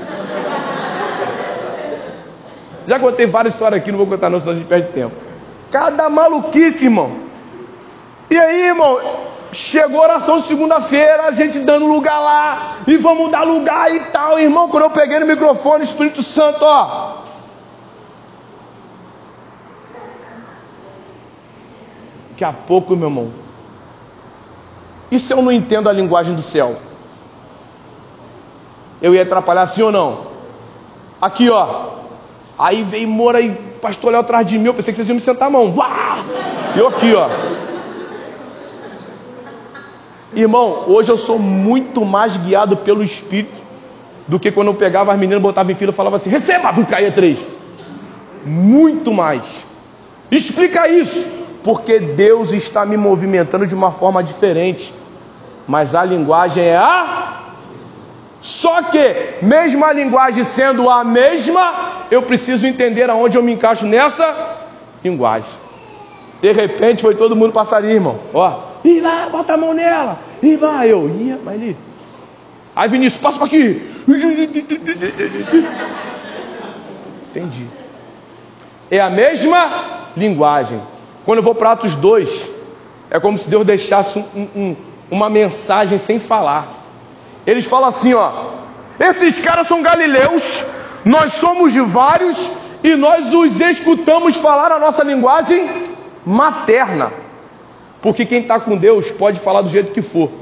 Já contei várias histórias aqui, não vou contar não, senão a gente perde tempo. Cada maluquice, irmão. E aí, irmão, chegou a oração de segunda-feira, a gente dando lugar lá, e vamos dar lugar e tal. Irmão, quando eu peguei no microfone, Espírito Santo, ó, daqui a pouco, meu irmão, e se eu não entendo a linguagem do céu? Eu ia atrapalhar, sim ou não? Aqui, ó. Aí veio Moura e pastor Léo atrás de mim. Eu pensei que vocês iam me sentar a mão. Uá! Eu aqui, ó. Irmão, hoje eu sou muito mais guiado pelo Espírito do que quando eu pegava as meninas, botava em fila e falava assim: receba, não caia três. Muito mais. Explica isso. Porque Deus está me movimentando de uma forma diferente. Mas a linguagem é a... Só que, mesmo a linguagem sendo a mesma, eu preciso entender aonde eu me encaixo nessa linguagem. De repente, foi todo mundo passarinho, irmão. Ó, e lá, bota a mão nela. E vai, eu, ia, vai ali. Aí Vinícius, passa para aqui. Entendi. É a mesma linguagem. Quando eu vou para Atos dois, é como se Deus deixasse um, um, uma mensagem sem falar. Eles falam assim, ó: esses caras são galileus, nós somos vários, e nós os escutamos falar a nossa linguagem materna. Porque quem está com Deus pode falar do jeito que for,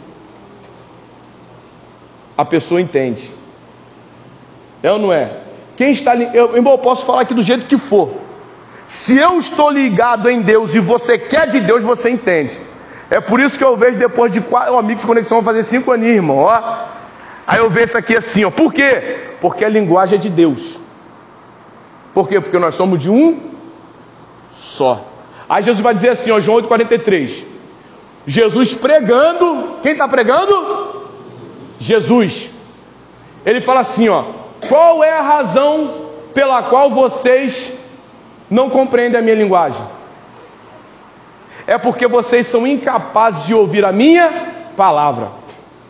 a pessoa entende. É ou não é? Quem está, eu, eu posso falar aqui do jeito que for. Se eu estou ligado em Deus e você quer de Deus, você entende. É por isso que eu vejo depois de quatro amigos de conexão, vão fazer cinco aninhos, irmão, ó. Aí eu vejo isso aqui assim, ó. Por quê? Porque a linguagem é de Deus. Por quê? Porque nós somos de um só. Aí Jesus vai dizer assim, ó, João oito, quarenta e três. Jesus pregando. Quem está pregando? Jesus. Ele fala assim, ó: qual é a razão pela qual vocês não compreendem a minha linguagem? É porque vocês são incapazes de ouvir a minha palavra.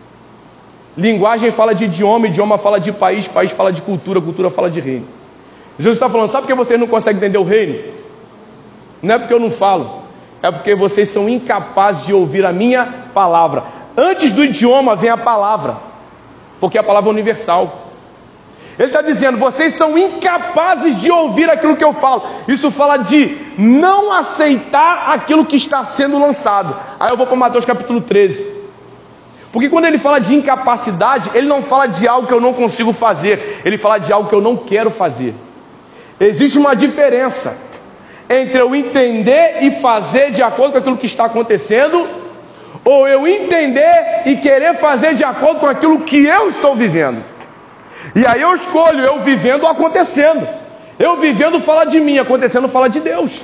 Linguagem fala de idioma, idioma fala de país, país fala de cultura, cultura fala de reino. Jesus está falando, sabe por que vocês não conseguem entender o reino? Não é porque eu não falo, é porque vocês são incapazes de ouvir a minha palavra. Antes do idioma vem a palavra, porque a palavra é universal. Ele está dizendo, vocês são incapazes de ouvir aquilo que eu falo. Isso fala de não aceitar aquilo que está sendo lançado. Aí eu vou para Mateus capítulo treze. Porque quando ele fala de incapacidade, ele não fala de algo que eu não consigo fazer. Ele fala de algo que eu não quero fazer. Existe uma diferença entre eu entender e fazer de acordo com aquilo que está acontecendo, ou eu entender e querer fazer de acordo com aquilo que eu estou vivendo. E aí eu escolho, eu vivendo ou acontecendo. Eu vivendo fala de mim, acontecendo fala de Deus.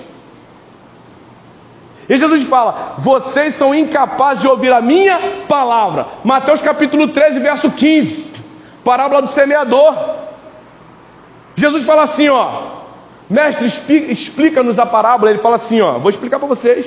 E Jesus fala, vocês são incapazes de ouvir a minha palavra. Mateus capítulo treze, verso quinze. Parábola do semeador. Jesus fala assim, ó. Mestre, explica-nos a parábola. Ele fala assim, ó. Vou explicar para vocês.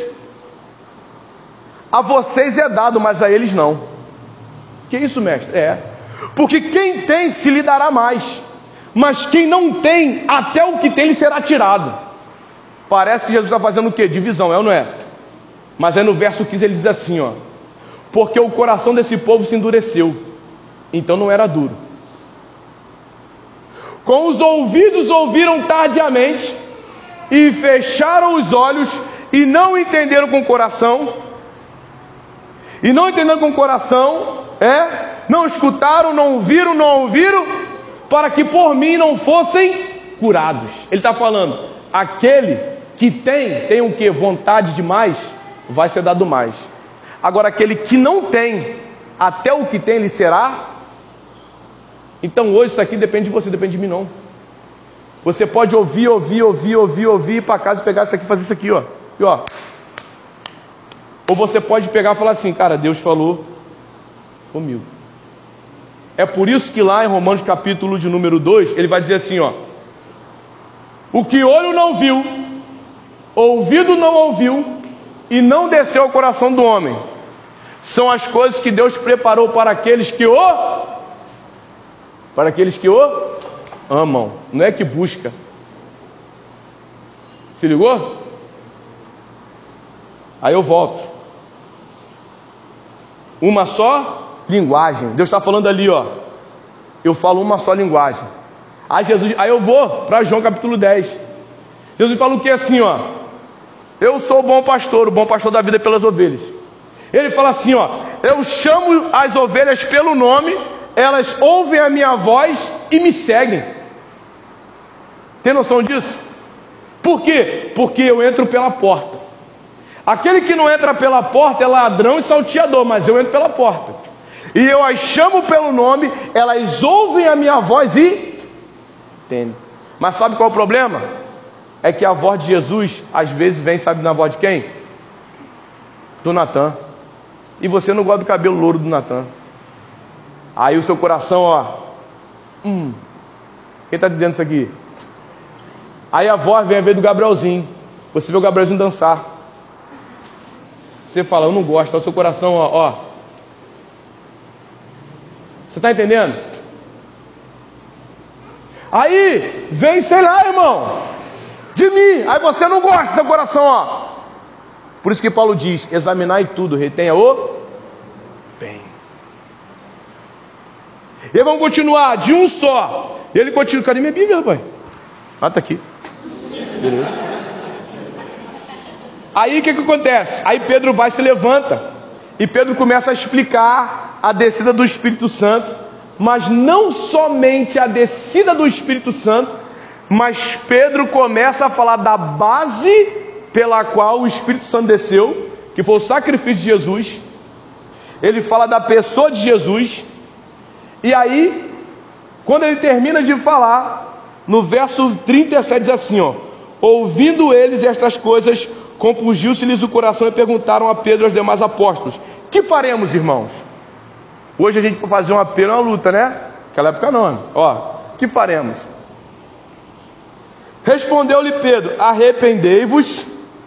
A vocês é dado, mas a eles não. Que isso, mestre? É. Porque quem tem se lhe dará mais, mas quem não tem, até o que tem lhe será tirado. Parece que Jesus está fazendo o quê? Divisão, é ou não é? Mas aí no verso quinze ele diz assim, ó. Porque o coração desse povo se endureceu, então não era duro. Com os ouvidos ouviram tardiamente, e fecharam os olhos, e não entenderam com o coração, e não entenderam com o coração, é... Não escutaram, não ouviram, não ouviram, para que por mim não fossem curados. Ele está falando, aquele que tem, tem o que? Vontade de mais, vai ser dado mais. Agora aquele que não tem, até o que tem lhe será. Então hoje isso aqui depende de você, depende de mim não. Você pode ouvir, ouvir, ouvir, ouvir, ouvir, ir para casa e pegar isso aqui e fazer isso aqui, ó. E ó. Ou você pode pegar e falar assim, cara, Deus falou comigo. É por isso que lá em Romanos capítulo de número dois, ele vai dizer assim, ó. O que olho não viu, ouvido não ouviu, e não desceu ao coração do homem, são as coisas que Deus preparou para aqueles que o... Para aqueles que o amam. Não é que busca. Se ligou? Aí eu volto. Uma só linguagem. Deus está falando ali, ó. Eu falo uma só linguagem. Aí Jesus, aí eu vou para João capítulo dez. Jesus fala o que assim, ó. Eu sou o bom pastor, o bom pastor da vida pelas ovelhas. Ele fala assim, ó. Eu chamo as ovelhas pelo nome, elas ouvem a minha voz e me seguem. Tem noção disso? Por quê? Porque eu entro pela porta. Aquele que não entra pela porta é ladrão e salteador, mas eu entro pela porta. E eu as chamo pelo nome, elas ouvem a minha voz e entendem. Mas sabe qual é o problema? É que a voz de Jesus, às vezes, vem, sabe na voz de quem? Do Natan. E você não gosta do cabelo louro do Natan. Aí o seu coração, ó. Hum, quem está dizendo isso aqui? Aí a voz vem a ver do Gabrielzinho. Você vê o Gabrielzinho dançar. Você fala, eu não gosto. Aí o seu coração, ó, ó. Você está entendendo? Aí vem, sei lá, irmão, de mim. Aí você não gosta do seu coração, ó. Por isso que Paulo diz, examinai tudo, retenha o bem. E vamos continuar, de um só. E ele continua, cadê minha Bíblia, rapaz? Ah, tá aqui. Beleza. Aí o que que acontece? Aí Pedro vai, se levanta. E Pedro começa a explicar a descida do Espírito Santo. Mas não somente a descida do Espírito Santo, mas Pedro começa a falar da base pela qual o Espírito Santo desceu, que foi o sacrifício de Jesus. Ele fala da pessoa de Jesus. E aí, quando ele termina de falar, no verso trinta e sete diz assim, ó. Ouvindo eles estas coisas, compungiu-se-lhes o coração e perguntaram a Pedro e aos demais apóstolos: que faremos, irmãos? Hoje a gente para fazer um apelo é uma luta, né? Naquela época não. Ó, que faremos? Respondeu-lhe Pedro: arrependei-vos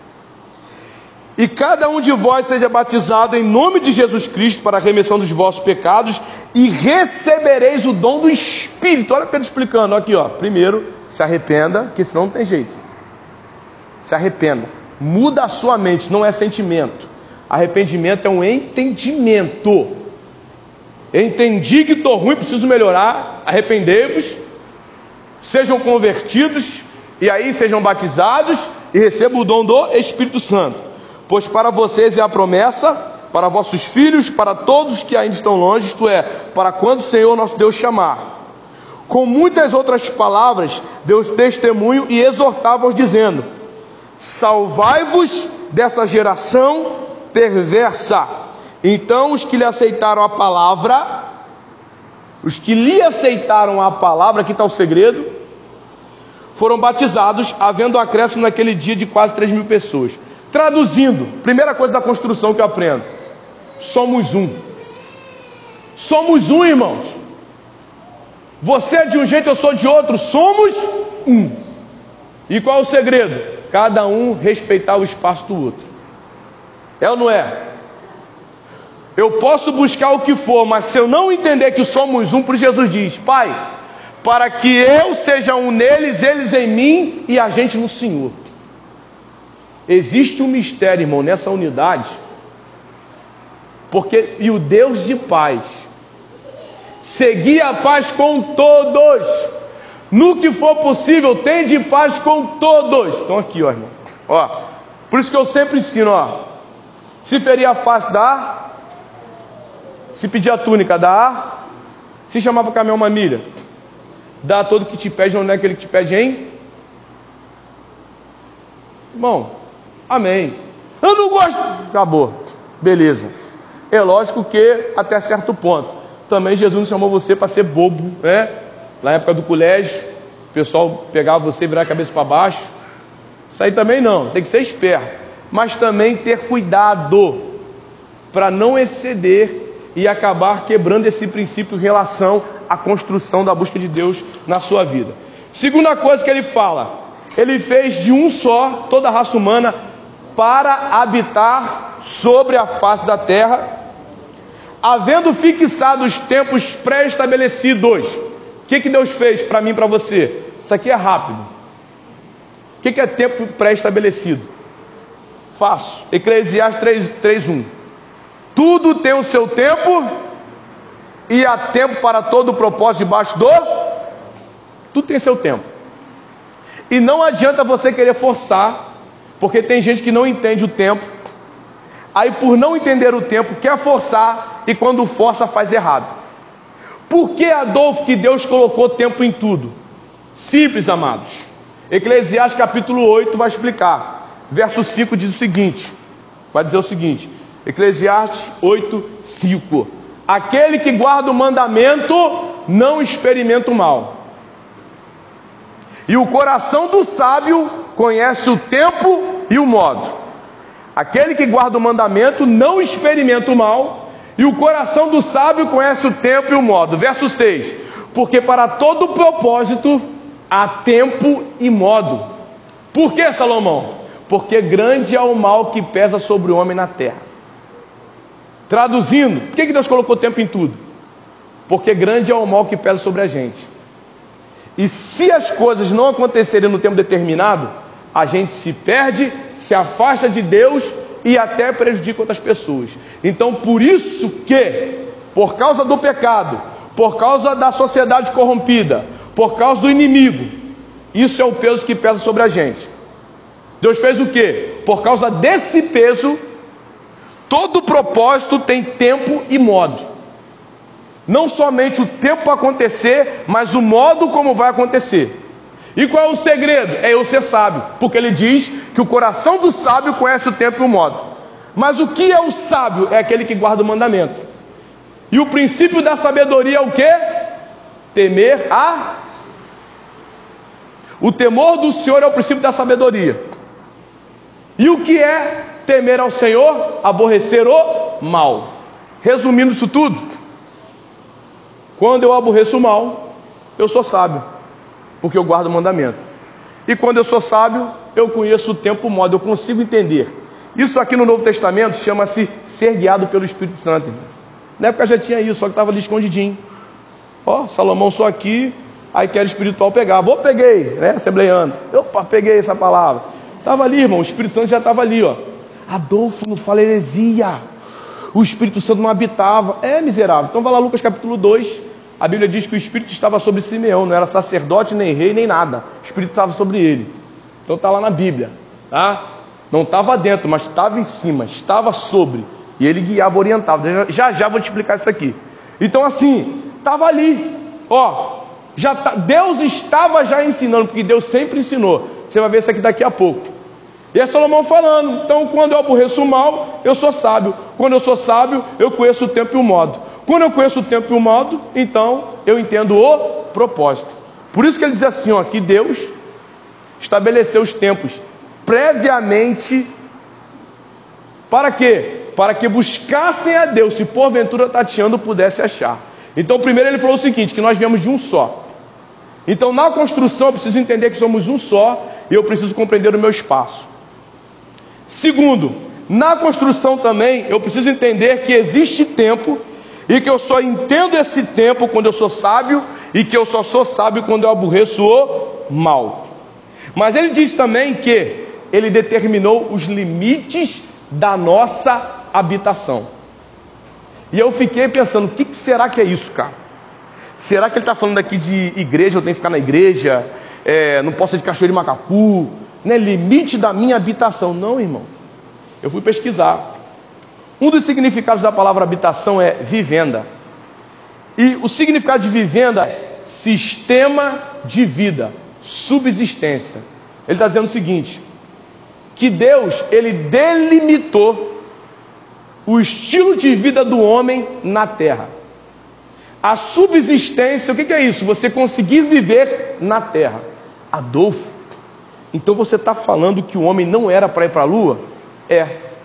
e cada um de vós seja batizado em nome de Jesus Cristo para a remissão dos vossos pecados e recebereis o dom do Espírito. Olha Pedro explicando aqui, ó. Primeiro, Se arrependa, que senão não tem jeito. Se arrependa. Muda a sua mente, não é sentimento. Arrependimento é um entendimento. Entendi que estou ruim, preciso melhorar. Arrependei-vos, sejam convertidos, e aí sejam batizados e recebam o dom do Espírito Santo. Pois para vocês é a promessa, para vossos filhos, para todos que ainda estão longe, isto é, para quando o Senhor nosso Deus chamar. Com muitas outras palavras, Deus testemunho e exortava-os dizendo: salvai-vos dessa geração perversa. Então os que lhe aceitaram a palavra, os que lhe aceitaram a palavra, aqui está o segredo, foram batizados, havendo acréscimo naquele dia de quase três mil pessoas. Traduzindo, primeira coisa da construção que eu aprendo: somos um. Somos um, irmãos. Você é de um jeito, eu sou de outro. Somos um. E qual é o segredo? Cada um respeitar o espaço do outro. É ou não é? Eu posso buscar o que for, mas se eu não entender que somos um, por isso Jesus diz: Pai, para que eu seja um neles, eles em mim e a gente no Senhor. Existe um mistério, irmão, nessa unidade, porque e o Deus de paz seguir a paz com todos, no que for possível, tende paz com todos. Então aqui, ó, irmão, ó, por isso que eu sempre ensino, ó, se ferir a face, dá. Se pedir a túnica, dá. Se chamar para caminhar uma milha, dá. Todo que te pede não é aquele que te pede, hein? Irmão, amém. Eu não gosto. Acabou. Beleza. É lógico que até certo ponto. Também Jesus não chamou você para ser bobo, né? Na época do colégio, o pessoal pegava você e virava a cabeça para baixo. Isso aí também não. Tem que ser esperto. Mas também ter cuidado para não exceder e acabar quebrando esse princípio em relação à construção da busca de Deus na sua vida. Segunda coisa que ele fala: ele fez de um só toda a raça humana para habitar sobre a face da terra, havendo fixado os tempos pré-estabelecidos. O que, que Deus fez para mim e para você? Isso aqui é rápido. O que, que é tempo pré-estabelecido? Fácil. Eclesiastes três, um. Tudo tem o seu tempo, e há tempo para todo o propósito debaixo do... Tudo tem seu tempo. E não adianta você querer forçar, porque tem gente que não entende o tempo. Aí por não entender o tempo, quer forçar, e quando força faz errado. Por que, Adolfo, que Deus colocou tempo em tudo? Simples, amados. Eclesiastes capítulo oito vai explicar. Verso cinco diz o seguinte, vai dizer o seguinte, Eclesiastes oito, cinco. Aquele que guarda o mandamento não experimenta o mal, e o coração do sábio conhece o tempo e o modo. Aquele que guarda o mandamento não experimenta o mal, e o coração do sábio conhece o tempo e o modo. Verso seis. Porque para todo propósito há tempo e modo. Por que, Salomão? Porque grande é o mal que pesa sobre o homem na terra. Traduzindo, por que que Deus colocou tempo em tudo? Porque grande é o mal que pesa sobre a gente. E se as coisas não acontecerem no tempo determinado, a gente se perde, se afasta de Deus e até prejudica outras pessoas. Então por isso que, por causa do pecado, por causa da sociedade corrompida, por causa do inimigo, isso é o peso que pesa sobre a gente. Deus fez o quê? Por causa desse peso, todo propósito tem tempo e modo. Não somente o tempo para acontecer, mas o modo como vai acontecer. E qual é o segredo? É eu ser sábio, porque ele diz que o coração do sábio conhece o tempo e o modo. Mas o que é o sábio? É aquele que guarda o mandamento. E o princípio da sabedoria é o quê? Temer a... O temor do Senhor é o princípio da sabedoria. E o que é temer ao Senhor? Aborrecer o mal. Resumindo isso tudo, quando eu aborreço o mal, eu sou sábio, porque eu guardo o mandamento. E quando eu sou sábio, eu conheço o tempo e o modo, eu consigo entender. Isso aqui no Novo Testamento chama-se ser guiado pelo Espírito Santo. Na época já tinha isso, só que estava ali escondidinho. Ó, Salomão só aqui, Aí que era espiritual pegar. Vou, peguei, né? Assembleiano. Opa, peguei essa palavra. Estava ali, irmão. O Espírito Santo já estava ali, ó. Adolfo, não fala heresia. O Espírito Santo não habitava. É, miserável. Então vai lá, Lucas capítulo dois. A Bíblia diz que o Espírito estava sobre Simeão. Não era sacerdote, nem rei, nem nada. O Espírito estava sobre ele. Então está lá na Bíblia, tá? Não estava dentro, mas estava em cima. Estava sobre. E ele guiava, orientava. Já já vou te explicar isso aqui. Então assim, estava ali. Ó, já tá, Deus estava já ensinando, porque Deus sempre ensinou. Você vai ver isso aqui daqui a pouco. E é Salomão falando, então quando eu aborreço o mal, eu sou sábio. Quando eu sou sábio, eu conheço o tempo e o modo. Quando eu conheço o tempo e o modo, então eu entendo o propósito. Por isso que ele diz assim, ó, que Deus estabeleceu os tempos previamente. Para quê? Para que buscassem a Deus, se porventura tateando pudesse achar. Então primeiro ele falou o seguinte, que nós viemos de um só. Então na construção eu preciso entender que somos um só, e eu preciso compreender o meu espaço. Segundo, na construção também eu preciso entender que existe tempo, e que eu só entendo esse tempo quando eu sou sábio, e que eu só sou sábio quando eu aborreço o mal. Mas ele diz também que ele determinou os limites da nossa habitação. E eu fiquei pensando, o que, que será que é isso, cara? Será que ele está falando aqui de igreja, eu tenho que ficar na igreja, é, não posso ir de Cachoeiro e Macacu, né? Limite da minha habitação. Não, irmão. Eu fui pesquisar. Um dos significados da palavra habitação é vivenda. E o significado de vivenda é sistema de vida, subsistência. Ele está dizendo o seguinte, que Deus, ele delimitou o estilo de vida do homem na terra. A subsistência, o que, que é isso? Você conseguir viver na terra. Adolfo, então você está falando que o homem não era para ir para a lua? É.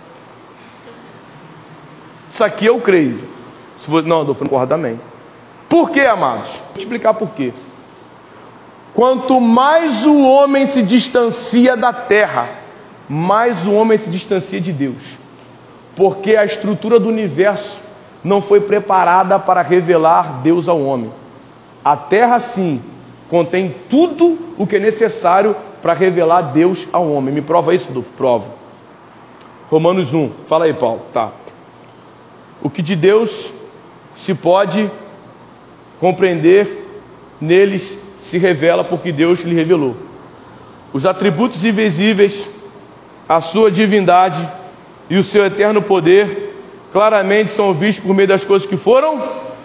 Isso aqui eu creio. Se você... Não, Adolfo, não concordo também. Por quê, amados? Vou te explicar por quê. Quanto mais o homem se distancia da terra, mais o homem se distancia de Deus. Porque a estrutura do universo não foi preparada para revelar Deus ao homem. A terra, sim, contém tudo o que é necessário para revelar Deus ao homem. Me prova isso, Adolfo? Prova. Romanos um. Fala aí, Paulo. Tá. O que de Deus se pode compreender, neles se revela porque Deus lhe revelou. Os atributos invisíveis, a sua divindade e o seu eterno poder claramente são vistos por meio das coisas que foram.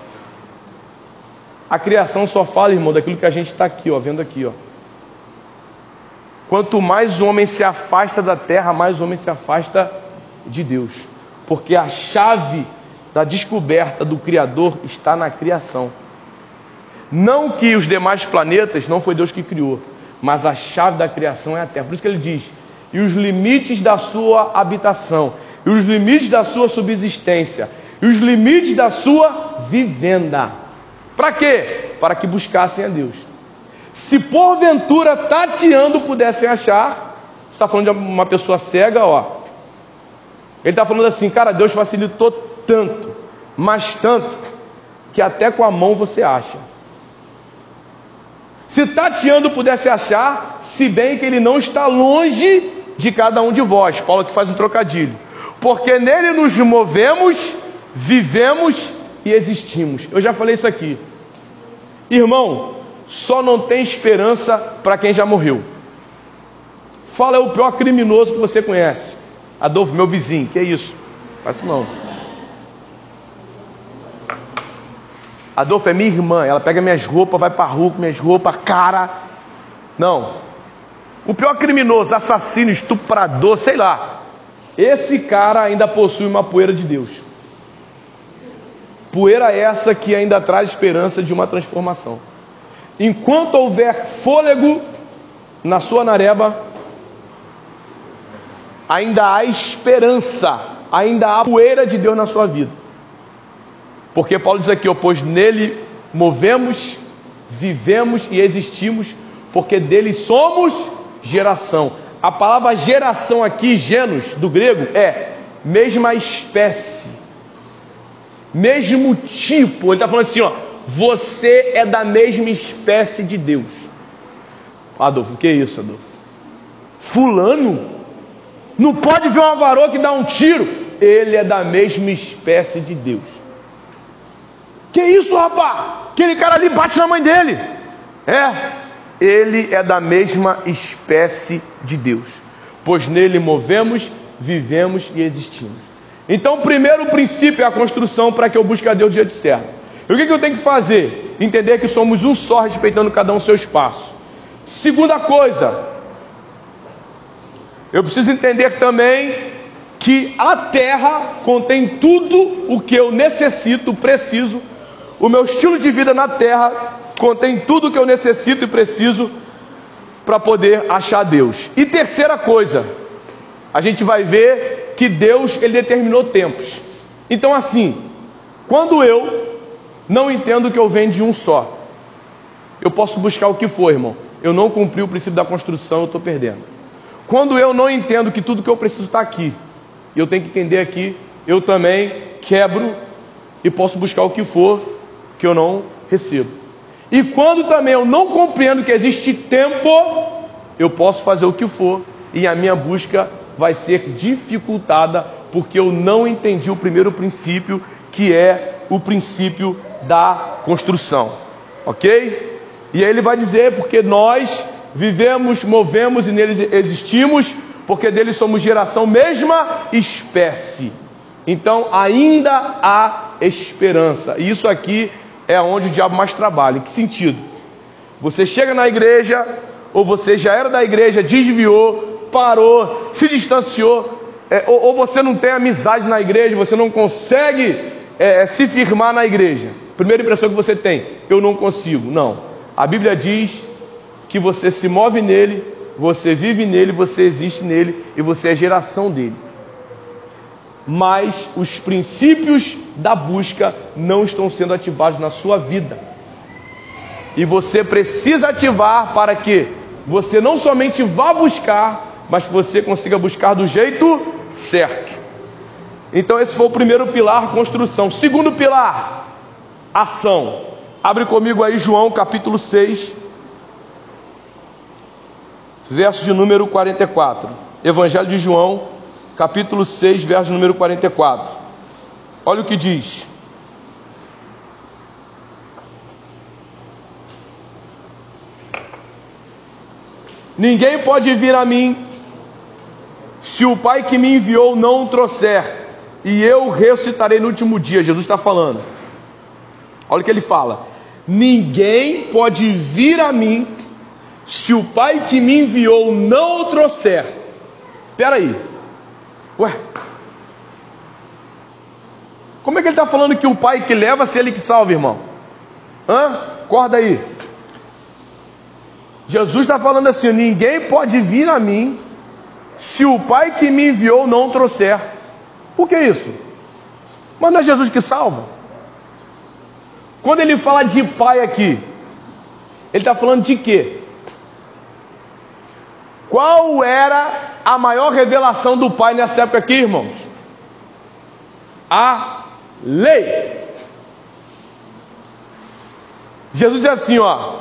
A criação só fala, irmão, daquilo que a gente está aqui, ó, vendo aqui, ó. Quanto mais o homem se afasta da terra, mais o homem se afasta de Deus. Porque a chave da descoberta do Criador está na criação. Não que os demais planetas não foi Deus que criou, mas a chave da criação é a terra. Por isso que ele diz, e os limites da sua habitação, e os limites da sua subsistência, e os limites da sua vivenda. Para quê? Para que buscassem a Deus. Se porventura tateando pudessem achar, você está falando de uma pessoa cega, ó. Ele está falando assim, cara, Deus facilitou tanto, mas tanto, que até com a mão você acha. Se tateando pudesse achar, se bem que ele não está longe de cada um de vós. Paulo que faz um trocadilho. Porque nele nos movemos, vivemos e existimos. Eu já falei isso aqui. Irmão, só não tem esperança para quem já morreu. Fala, é o pior criminoso que você conhece. Adolfo, meu vizinho, que é isso? Faz isso não. Adolfo é minha irmã, ela pega minhas roupas, vai para a rua com minhas roupas, cara. Não. O pior criminoso, assassino, estuprador, sei lá. Esse cara ainda possui uma poeira de Deus. Poeira essa que ainda traz esperança de uma transformação. Enquanto houver fôlego na sua nareba, ainda há esperança, ainda há poeira de Deus na sua vida. Porque Paulo diz aqui, ó, pois nele movemos, vivemos e existimos, porque dele somos geração. A palavra geração aqui, genos, do grego, é mesma espécie, mesmo tipo. Ele está falando assim, ó, você é da mesma espécie de Deus. Adolfo, o que é isso, Adolfo? Fulano não pode ver uma varoa que dá um tiro. Ele é da mesma espécie de Deus. Que isso, rapaz? Aquele cara ali bate na mãe dele. É, ele é da mesma espécie de Deus, pois nele movemos, vivemos e existimos. Então, o primeiro princípio é a construção para que eu busque a Deus do jeito certo. E o que, que eu tenho que fazer? Entender que somos um só, respeitando cada um o seu espaço. Segunda coisa, eu preciso entender também que a terra contém tudo o que eu necessito, preciso. O meu estilo de vida na terra contém tudo o que eu necessito e preciso para poder achar Deus. E terceira coisa, a gente vai ver que Deus, ele determinou tempos. Então assim, quando eu não entendo que eu venho de um só, eu posso buscar o que for, irmão. Eu não cumpri o princípio da construção, eu estou perdendo. Quando eu não entendo que tudo que eu preciso está aqui, e eu tenho que entender aqui, eu também quebro e posso buscar o que for que eu não recebo. E quando também eu não compreendo que existe tempo, eu posso fazer o que for e a minha busca vai ser dificultada, porque eu não entendi o primeiro princípio, que é o princípio da construção. Ok? E aí ele vai dizer, porque nós vivemos, movemos e neles existimos, porque deles somos geração, mesma espécie. Então ainda há esperança. E isso aqui é onde o diabo mais trabalha. Em que sentido? Você chega na igreja, ou você já era da igreja, desviou, parou, se distanciou, é, ou, ou você não tem amizade na igreja, você não consegue é, se firmar na igreja. Primeira impressão que você tem, eu não consigo. Não. A Bíblia diz que você se move nele, você vive nele, você existe nele e você é geração dele. Mas os princípios da busca não estão sendo ativados na sua vida. E você precisa ativar para que você não somente vá buscar, mas que você consiga buscar do jeito certo. Então esse foi o primeiro pilar, construção. Segundo pilar, ação. Abre comigo aí João capítulo seis, verso de número quarenta e quatro. Evangelho de João, capítulo seis, verso de número quarenta e quatro. Olha o que diz. Ninguém pode vir a mim se o Pai que me enviou não o trouxer, e eu ressuscitarei no último dia. Jesus está falando. Olha o que ele fala. Ninguém pode vir a mim se o Pai que me enviou não o trouxer. Espera aí. Ué? Como é que ele está falando que o Pai que leva, se ele que salva, irmão? Hã? Acorda aí. Jesus está falando assim, ninguém pode vir a mim se o Pai que me enviou não o trouxer. Por que isso? Mas não é Jesus que salva? Quando ele fala de Pai aqui, ele está falando de quê? Qual era a maior revelação do Pai nessa época aqui, irmãos? A lei. Jesus diz assim, ó: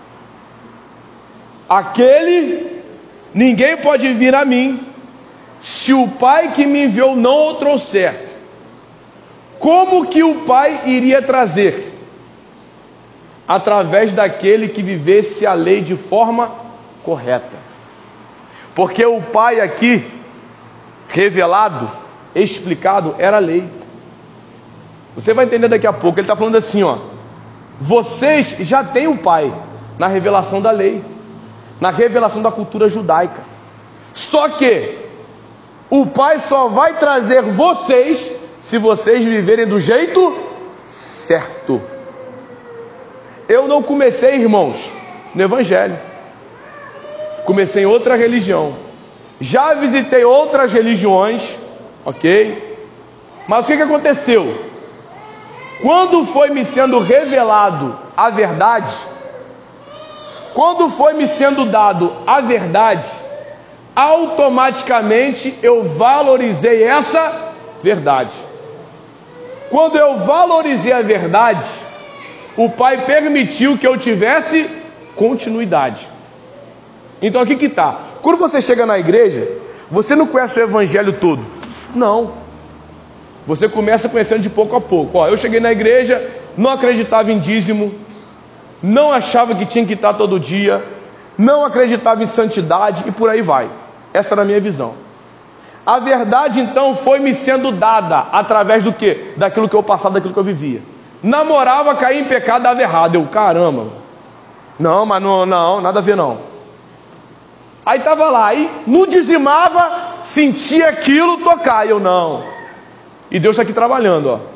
aquele, ninguém pode vir a mim se o Pai que me enviou não o trouxer. Como que o Pai iria trazer? Através daquele que vivesse a lei de forma correta. Porque o Pai aqui, revelado, explicado, era a lei. Você vai entender daqui a pouco. Ele está falando assim, ó: vocês já têm o Pai na revelação da lei, na revelação da cultura judaica. Só que o Pai só vai trazer vocês se vocês viverem do jeito certo. Eu não comecei, irmãos, no Evangelho. Comecei em outra religião. Já visitei outras religiões, ok? Mas o que, que aconteceu? Quando foi me sendo revelado a verdade, quando foi me sendo dado a verdade, automaticamente eu valorizei essa verdade. Quando eu valorizei a verdade, o Pai permitiu que eu tivesse continuidade. Então aqui que está. Quando você chega na igreja, você não conhece o evangelho todo. Não. Você começa conhecendo de pouco a pouco. Ó, eu cheguei na igreja, não acreditava em dízimo, não achava que tinha que estar todo dia, não acreditava em santidade e por aí vai. Essa era a minha visão. A verdade então foi me sendo dada através do quê? Daquilo que eu passava, daquilo que eu vivia. Namorava, caía em pecado, dava errado. Eu, caramba. Não, mas não, não, nada a ver não. Aí estava lá, aí não dizimava, sentia aquilo tocar. Eu não. E Deus está aqui trabalhando, ó.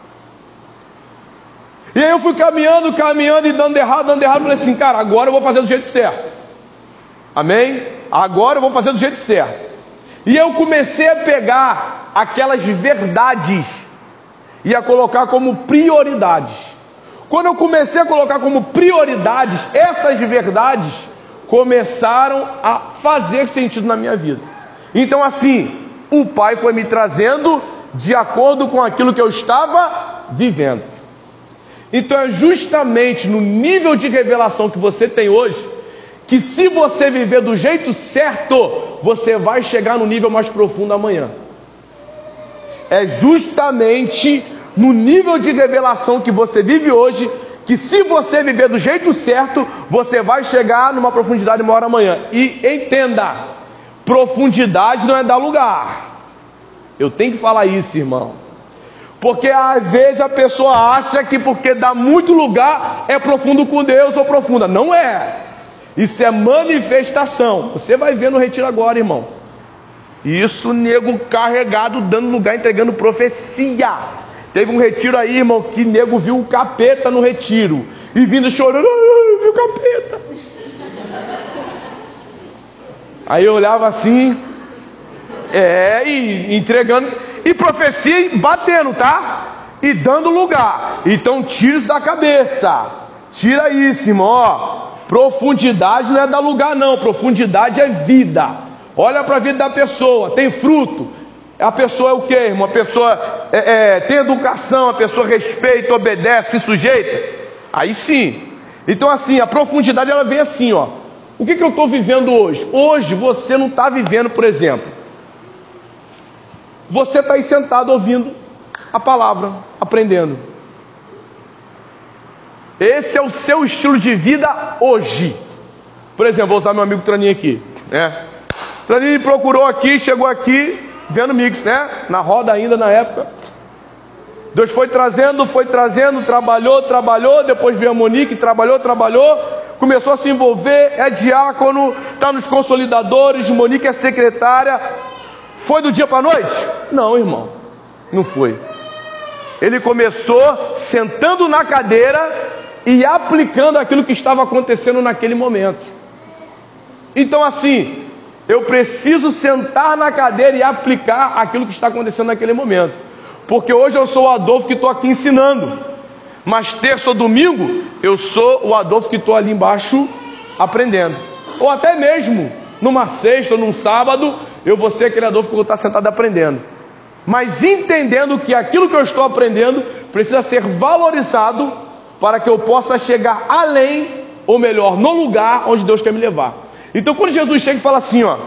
E aí eu fui caminhando, caminhando e dando errado, dando errado. Falei assim, cara, agora eu vou fazer do jeito certo. Amém? Agora eu vou fazer do jeito certo. E eu comecei a pegar aquelas verdades e a colocar como prioridades. Quando eu comecei a colocar como prioridades, essas verdades começaram a fazer sentido na minha vida. Então assim, o Pai foi me trazendo de acordo com aquilo que eu estava vivendo. Então é justamente no nível de revelação que você tem hoje, que se você viver do jeito certo, você vai chegar no nível mais profundo amanhã. É justamente no nível de revelação que você vive hoje, que se você viver do jeito certo, você vai chegar numa profundidade maior amanhã. E entenda, profundidade não é dar lugar. Eu tenho que falar isso, irmão. Porque às vezes a pessoa acha que porque dá muito lugar é profundo com Deus ou profunda. Não é. Isso é manifestação. Você vai ver no retiro agora, irmão. Isso, nego carregado, dando lugar, entregando profecia. Teve um retiro aí, irmão, que nego viu o capeta no retiro. E vindo chorando, ah, viu o capeta. Aí eu olhava assim, é, e entregando, e profecia e batendo, tá? E dando lugar. Então tira isso da cabeça. Tira isso, irmão, ó. Profundidade não é dar lugar não, profundidade é vida. Olha para a vida da pessoa, tem fruto. A pessoa é o que, irmão? A pessoa é, é, tem educação, a pessoa respeita, obedece, se sujeita. Aí sim. Então assim, a profundidade ela vem assim, ó. O que, que eu estou vivendo hoje? Hoje você não está vivendo, por exemplo. Você está aí sentado ouvindo a palavra, aprendendo. Esse é o seu estilo de vida hoje. Por exemplo, vou usar meu amigo Traninho aqui, né? Traninho procurou aqui, chegou aqui, vendo mix, né? Na roda ainda na época. Deus foi trazendo, foi trazendo, trabalhou, trabalhou. Depois veio a Monique, trabalhou, trabalhou. Começou a se envolver, é diácono, está nos consolidadores. Monique é secretária. Foi do dia para a noite? Não, irmão, não foi. Ele começou sentando na cadeira e aplicando aquilo que estava acontecendo naquele momento. Então assim, eu preciso sentar na cadeira e aplicar aquilo que está acontecendo naquele momento. Porque hoje eu sou o Adolfo que estou aqui ensinando, mas terça ou domingo eu sou o Adolfo que estou ali embaixo aprendendo. Ou até mesmo numa sexta ou num sábado, eu vou ser aquele Adolfo que vou estar sentado aprendendo. Mas entendendo que aquilo que eu estou aprendendo precisa ser valorizado para que eu possa chegar além, ou melhor, no lugar onde Deus quer me levar. Então quando Jesus chega e fala assim, ó,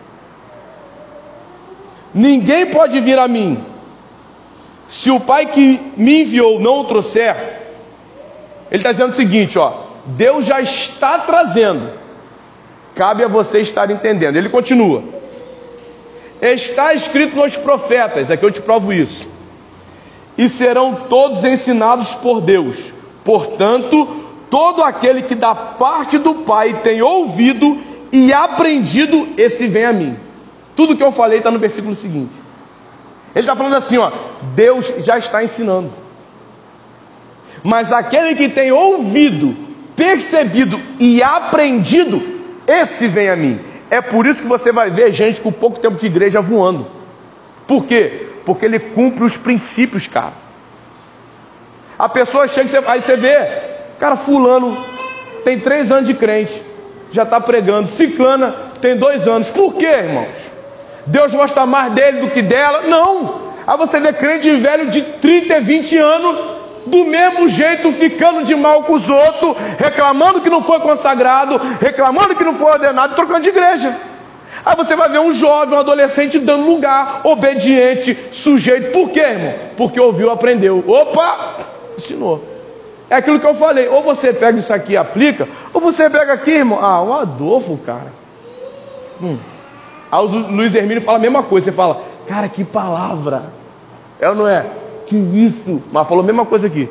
ninguém pode vir a mim se o Pai que me enviou não o trouxer. Ele está dizendo o seguinte, ó, Deus já está trazendo, cabe a você estar entendendo. Ele continua, está escrito nos profetas, aqui eu te provo isso, e serão todos ensinados por Deus. Portanto, todo aquele que da parte do Pai tem ouvido e aprendido, esse vem a mim. Tudo que eu falei está no versículo seguinte. Ele está falando assim, ó, Deus já está ensinando. Mas aquele que tem ouvido, percebido e aprendido, esse vem a mim. É por isso que você vai ver gente com pouco tempo de igreja voando. Por quê? Porque ele cumpre os princípios, cara. A pessoa chega, aí você vê, cara, fulano tem três anos de crente, já está pregando. Ciclana tem dois anos. Por quê, irmãos? Deus gosta mais dele do que dela? Não. Aí você vê crente velho de trinta, vinte anos do mesmo jeito ficando de mal com os outros, reclamando que não foi consagrado, reclamando que não foi ordenado, trocando de igreja. Aí você vai ver um jovem, um adolescente dando lugar, obediente, sujeito. Por quê, irmão? Porque ouviu, aprendeu. Opa! Ensinou. É aquilo que eu falei. Ou você pega isso aqui e aplica, ou você pega aqui, irmão. Ah, o Adolfo, cara. Hum. Aí o Luiz Hermínio fala a mesma coisa. Você fala, cara, que palavra. É ou não é? Que isso. Mas falou a mesma coisa aqui.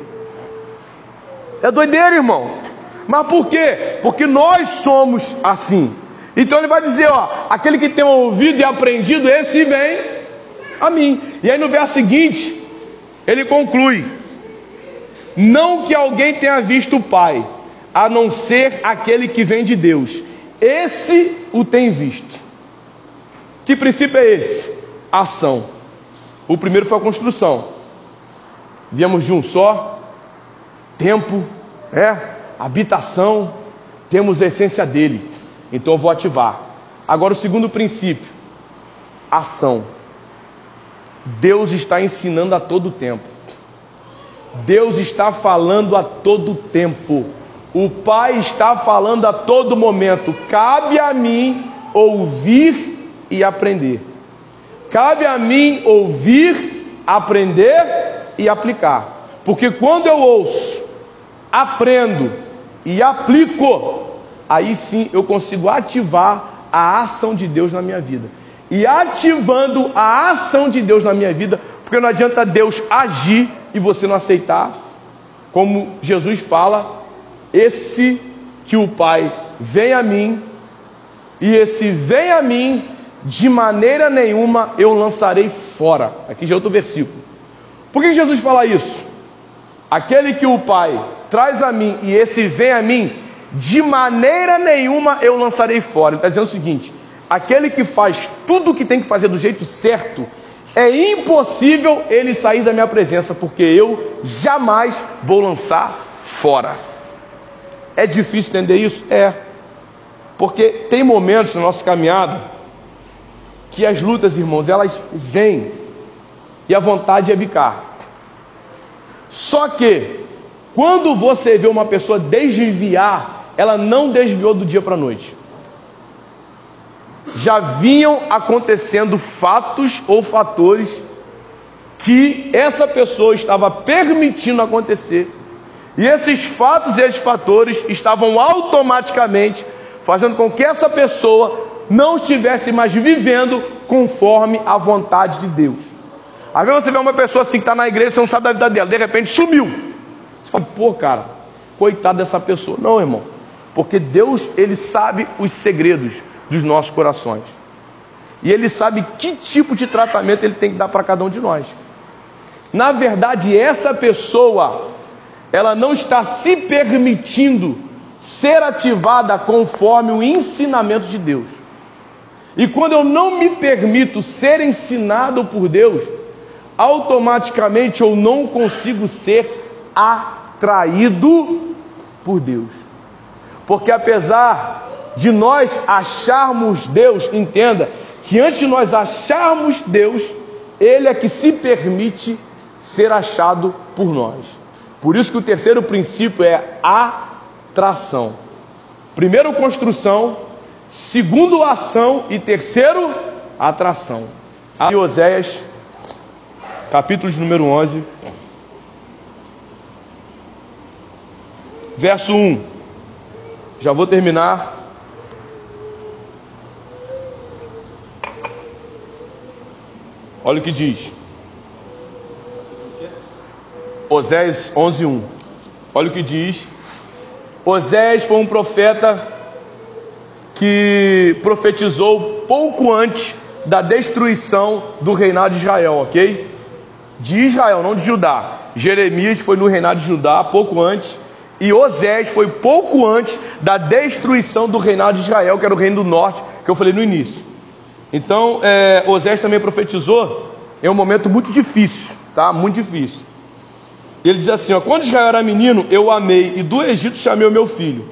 É doideira, irmão. Mas por quê? Porque nós somos assim. Então ele vai dizer, ó, aquele que tem ouvido e aprendido, esse vem a mim. E aí no verso seguinte, ele conclui: não que alguém tenha visto o Pai, a não ser aquele que vem de Deus. Esse o tem visto. Que princípio é esse? Ação. O primeiro foi a construção. Viemos de um só, tempo, é, habitação, temos a essência dele. Então eu vou ativar. Agora o segundo princípio, ação. Deus está ensinando a todo tempo. Deus está falando a todo tempo. O Pai está falando a todo momento. Cabe a mim ouvir e aprender. Cabe a mim ouvir, aprender e aplicar. Porque quando eu ouço, aprendo e aplico, aí sim eu consigo ativar a ação de Deus na minha vida. E ativando a ação de Deus na minha vida, porque não adianta Deus agir e você não aceitar. Como Jesus fala, esse que o Pai vem a mim, e esse vem a mim, de maneira nenhuma eu lançarei fora. Aqui já é outro versículo. Por que Jesus fala isso? Aquele que o Pai traz a mim, e esse vem a mim, de maneira nenhuma eu lançarei fora. Ele está dizendo o seguinte: aquele que faz tudo o que tem que fazer do jeito certo, é impossível ele sair da minha presença, porque eu jamais vou lançar fora. É difícil entender isso? É. Porque tem momentos na nossa caminhada que as lutas, irmãos, elas vêm e a vontade é ficar. Só que quando você vê uma pessoa desviar, ela não desviou do dia para a noite. Já vinham acontecendo fatos ou fatores que essa pessoa estava permitindo acontecer. E esses fatos e esses fatores estavam automaticamente fazendo com que essa pessoa não estivesse mais vivendo conforme a vontade de Deus. Às vezes você vê uma pessoa assim que está na igreja, você não sabe da vida dela, de repente sumiu. Você fala, pô, cara, coitado dessa pessoa. Não, irmão. Porque Deus, Ele sabe os segredos dos nossos corações. E Ele sabe que tipo de tratamento Ele tem que dar para cada um de nós. Na verdade, essa pessoa, ela não está se permitindo ser ativada conforme o ensinamento de Deus. E quando eu não me permito ser ensinado por Deus, automaticamente eu não consigo ser atraído por Deus. Porque apesar de nós acharmos Deus, entenda que antes de nós acharmos Deus, Ele é que se permite ser achado por nós. Por isso que o terceiro princípio é atração. Primeiro, construção. Segundo, ação. E terceiro, atração. Aí, Oséias, capítulo de número onze, verso um. Já vou terminar. Olha o que diz. Oséias onze, um. Olha o que diz. Oséias foi um profeta que profetizou pouco antes da destruição do reinado de Israel, ok? De Israel, não de Judá. Jeremias foi no reinado de Judá, pouco antes. E Oséias foi pouco antes da destruição do reinado de Israel, que era o reino do norte, que eu falei no início. Então, é, Oséias também profetizou em um momento muito difícil, tá? Muito difícil. Ele diz assim, ó: quando Israel era menino, eu o amei, e do Egito chamei o meu filho.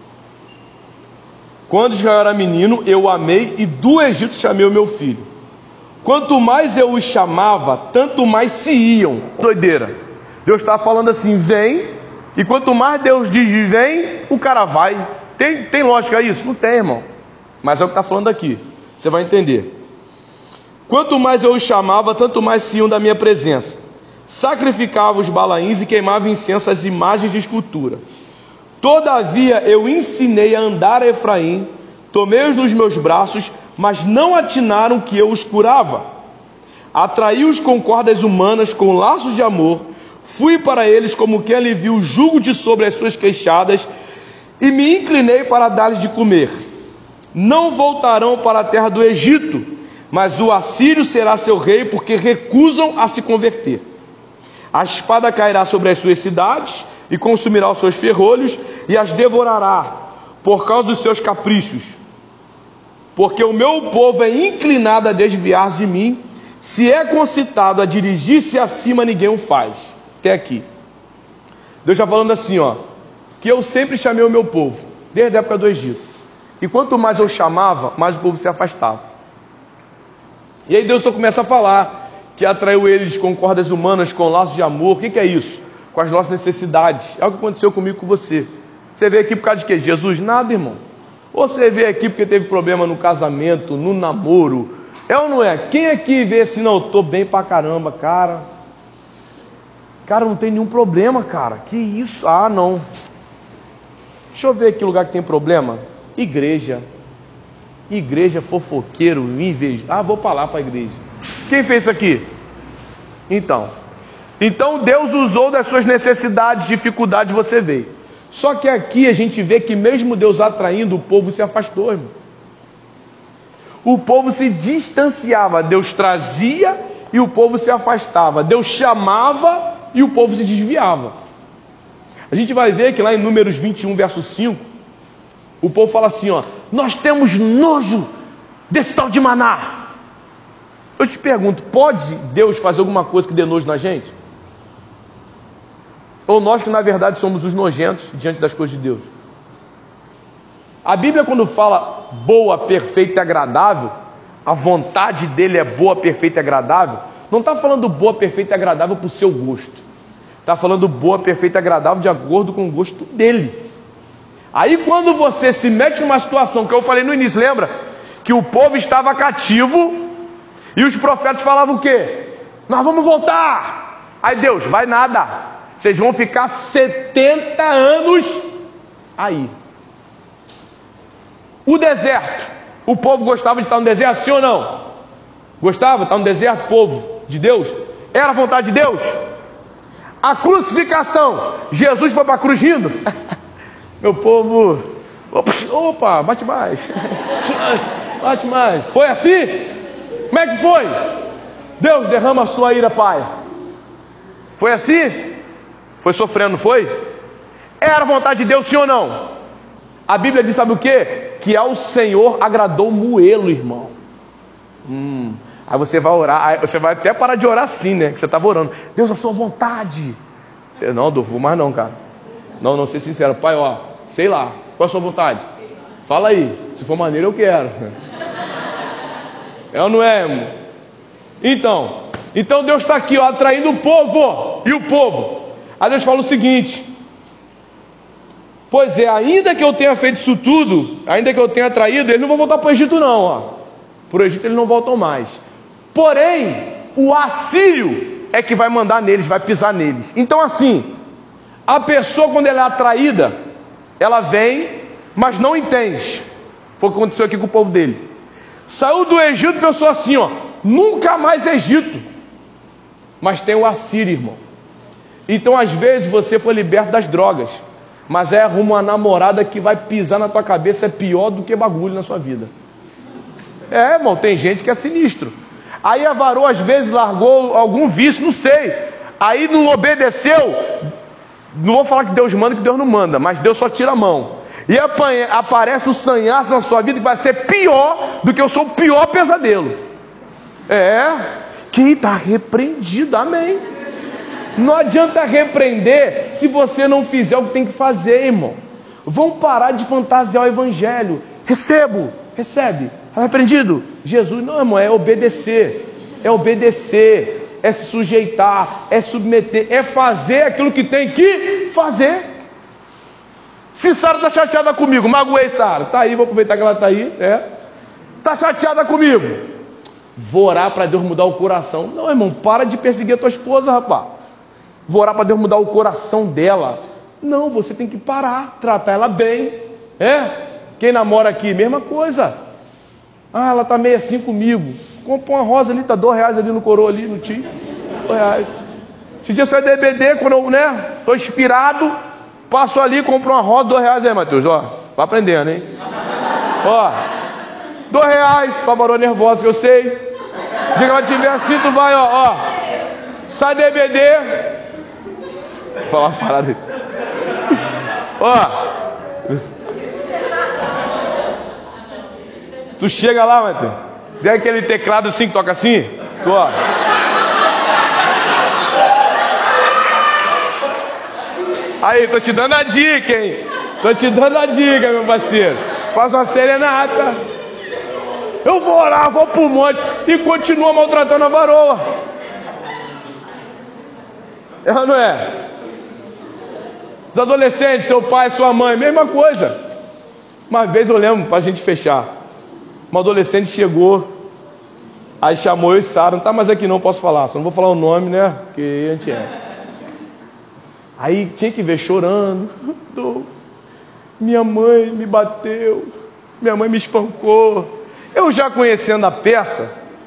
Quando Israel era menino, eu o amei, e do Egito chamei o meu filho. Quanto mais eu os chamava, tanto mais se iam. Doideira. Deus está falando assim, vem, e quanto mais Deus diz vem, o cara vai. Tem, tem lógica isso? Não tem, irmão. Mas é o que está falando aqui, você vai entender. Quanto mais eu os chamava, tanto mais se iam da minha presença. Sacrificava os balaíns e queimava incenso às imagens de escultura. Todavia eu ensinei a andar a Efraim, tomei-os nos meus braços, mas não atinaram que eu os curava. Atraí-os com cordas humanas, com laços de amor, fui para eles como quem alivia o jugo de sobre as suas queixadas, e me inclinei para dar-lhes de comer. Não voltarão para a terra do Egito, mas o assírio será seu rei, porque recusam a se converter. A espada cairá sobre as suas cidades, e consumirá os seus ferrolhos, e as devorará, por causa dos seus caprichos. Porque o meu povo é inclinado a desviar-se de mim, se é concitado a dirigir-se acima, ninguém o faz. Até aqui. Deus está falando assim, ó, que eu sempre chamei o meu povo, desde a época do Egito. E quanto mais eu chamava, mais o povo se afastava. E aí Deus começa a falar que atraiu eles com cordas humanas, com laços de amor. O que, que é isso? Com as nossas necessidades. É o que aconteceu comigo com você. Você veio aqui por causa de quê? Jesus? Nada, irmão. Ou você veio aqui porque teve problema no casamento, no namoro. É ou não é? Quem aqui vê assim, não, eu tô bem pra caramba, cara. Cara, não tem nenhum problema, cara. Que isso? Ah, não. Deixa eu ver aqui lugar que tem problema. Igreja. Igreja, fofoqueiro, invejoso. Ah, vou pra lá pra igreja. Quem fez isso aqui? Então. Então Deus usou das suas necessidades, dificuldades, você veio. Só que aqui a gente vê que mesmo Deus atraindo, o povo se afastou, irmão. O povo se distanciava. Deus trazia e o povo se afastava. Deus chamava e o povo se desviava. A gente vai ver que lá em Números vinte e um, verso cinco, o povo fala assim, ó, nós temos nojo desse tal de maná. Eu te pergunto, pode Deus fazer alguma coisa que dê nojo na gente? Ou nós que na verdade somos os nojentos diante das coisas de Deus? A Bíblia, quando fala boa, perfeita e agradável, a vontade dele é boa, perfeita e agradável, não está falando boa, perfeita e agradável para o seu gosto. Está falando boa, perfeita e agradável de acordo com o gosto dele. Aí quando você se mete numa situação que eu falei no início, lembra? Que o povo estava cativo e os profetas falavam o quê? Nós vamos voltar. Aí Deus, vai nada. Vocês vão ficar setenta anos aí. O deserto. O povo gostava de estar no deserto, sim ou não? Gostava? Estar no deserto, povo de Deus? Era a vontade de Deus? A crucificação. Jesus foi para a cruz rindo. Meu povo, opa, bate mais. Bate mais. Foi assim? Como é que foi? Deus, derrama a sua ira, Pai. Foi assim? Foi sofrendo, não foi? Era a vontade de Deus, sim ou não? A Bíblia diz, sabe o quê? Que ao Senhor agradou moê-lo, irmão. Hum, aí você vai orar, aí você vai até parar de orar assim, né? Que você estava orando. Deus, a sua vontade. Não, não vou mais não, cara. Não, não, ser sincero. Pai, ó, sei lá, qual é a sua vontade? Fala aí, se for maneiro eu quero. É ou não é, irmão? Então, então Deus está aqui, ó, atraindo o povo. E o povo? Aí Deus fala o seguinte: pois é, ainda que eu tenha feito isso tudo, ainda que eu tenha atraído, eles não vão voltar para o Egito não, ó. Para o Egito eles não voltam mais. Porém, o assírio é que vai mandar neles, vai pisar neles. Então assim, a pessoa quando ela é atraída, ela vem, mas não entende. Foi o que aconteceu aqui com o povo dele. Saiu do Egito e pensou assim, ó, nunca mais Egito. Mas tem o assírio, irmão. Então às vezes você foi liberto das drogas, mas é uma namorada que vai pisar na tua cabeça, é pior do que bagulho na sua vida. É, irmão, tem gente que é sinistro. Aí a varoa às vezes largou algum vício, não sei. Aí não obedeceu. Não vou falar que Deus manda, que Deus não manda, mas Deus só tira a mão. E apanha, aparece o sanhaço na sua vida que vai ser pior do que o seu pior pesadelo. É, quem está repreendido, amém. Não adianta repreender se você não fizer o que tem que fazer, irmão. Vão parar de fantasiar o evangelho. Recebo, recebe. Está repreendido? Jesus, não, irmão, é obedecer. É obedecer. é se sujeitar, é submeter, é fazer aquilo que tem que fazer. Se Sara está chateada comigo, magoei Sara, tá aí, vou aproveitar que ela está aí, é. Está chateada comigo, vou orar para Deus mudar o coração. Não, irmão, para de perseguir a tua esposa, rapaz. Vou orar para Deus mudar o coração dela. Não, você tem que parar, tratar ela bem, é. Quem namora aqui, mesma coisa. Ah, ela está meio assim comigo. Compra uma rosa ali, tá dois reais ali no coroa ali, no tio. Dois reais. Esse dia sai D B D, quando eu, né, tô inspirado, passo ali, compro uma rosa, dois reais aí, Matheus, ó. Vai aprendendo, hein? Ó, dois reais, pra varou nervosa que eu sei. Dia que ela tiver assim, tu vai, ó, ó. Sai D B D. Vou falar uma parada aí. Ó. Tu chega lá, Matheus. Tem aquele teclado assim que toca assim? Tu, ó. Aí, tô te dando a dica, hein? Tô te dando a dica, meu parceiro. Faz uma serenata. Eu vou orar, vou pro monte e continua maltratando a varoa. Ela não é? Os adolescentes, seu pai, sua mãe, mesma coisa. Uma vez eu lembro, pra gente fechar, uma adolescente chegou, aí chamou eu e Sara, não tá mais aqui não, posso falar, só não vou falar o nome, né, porque a gente é. Aí tinha que ver chorando, minha mãe me bateu, minha mãe me espancou. Eu já conhecendo a peça,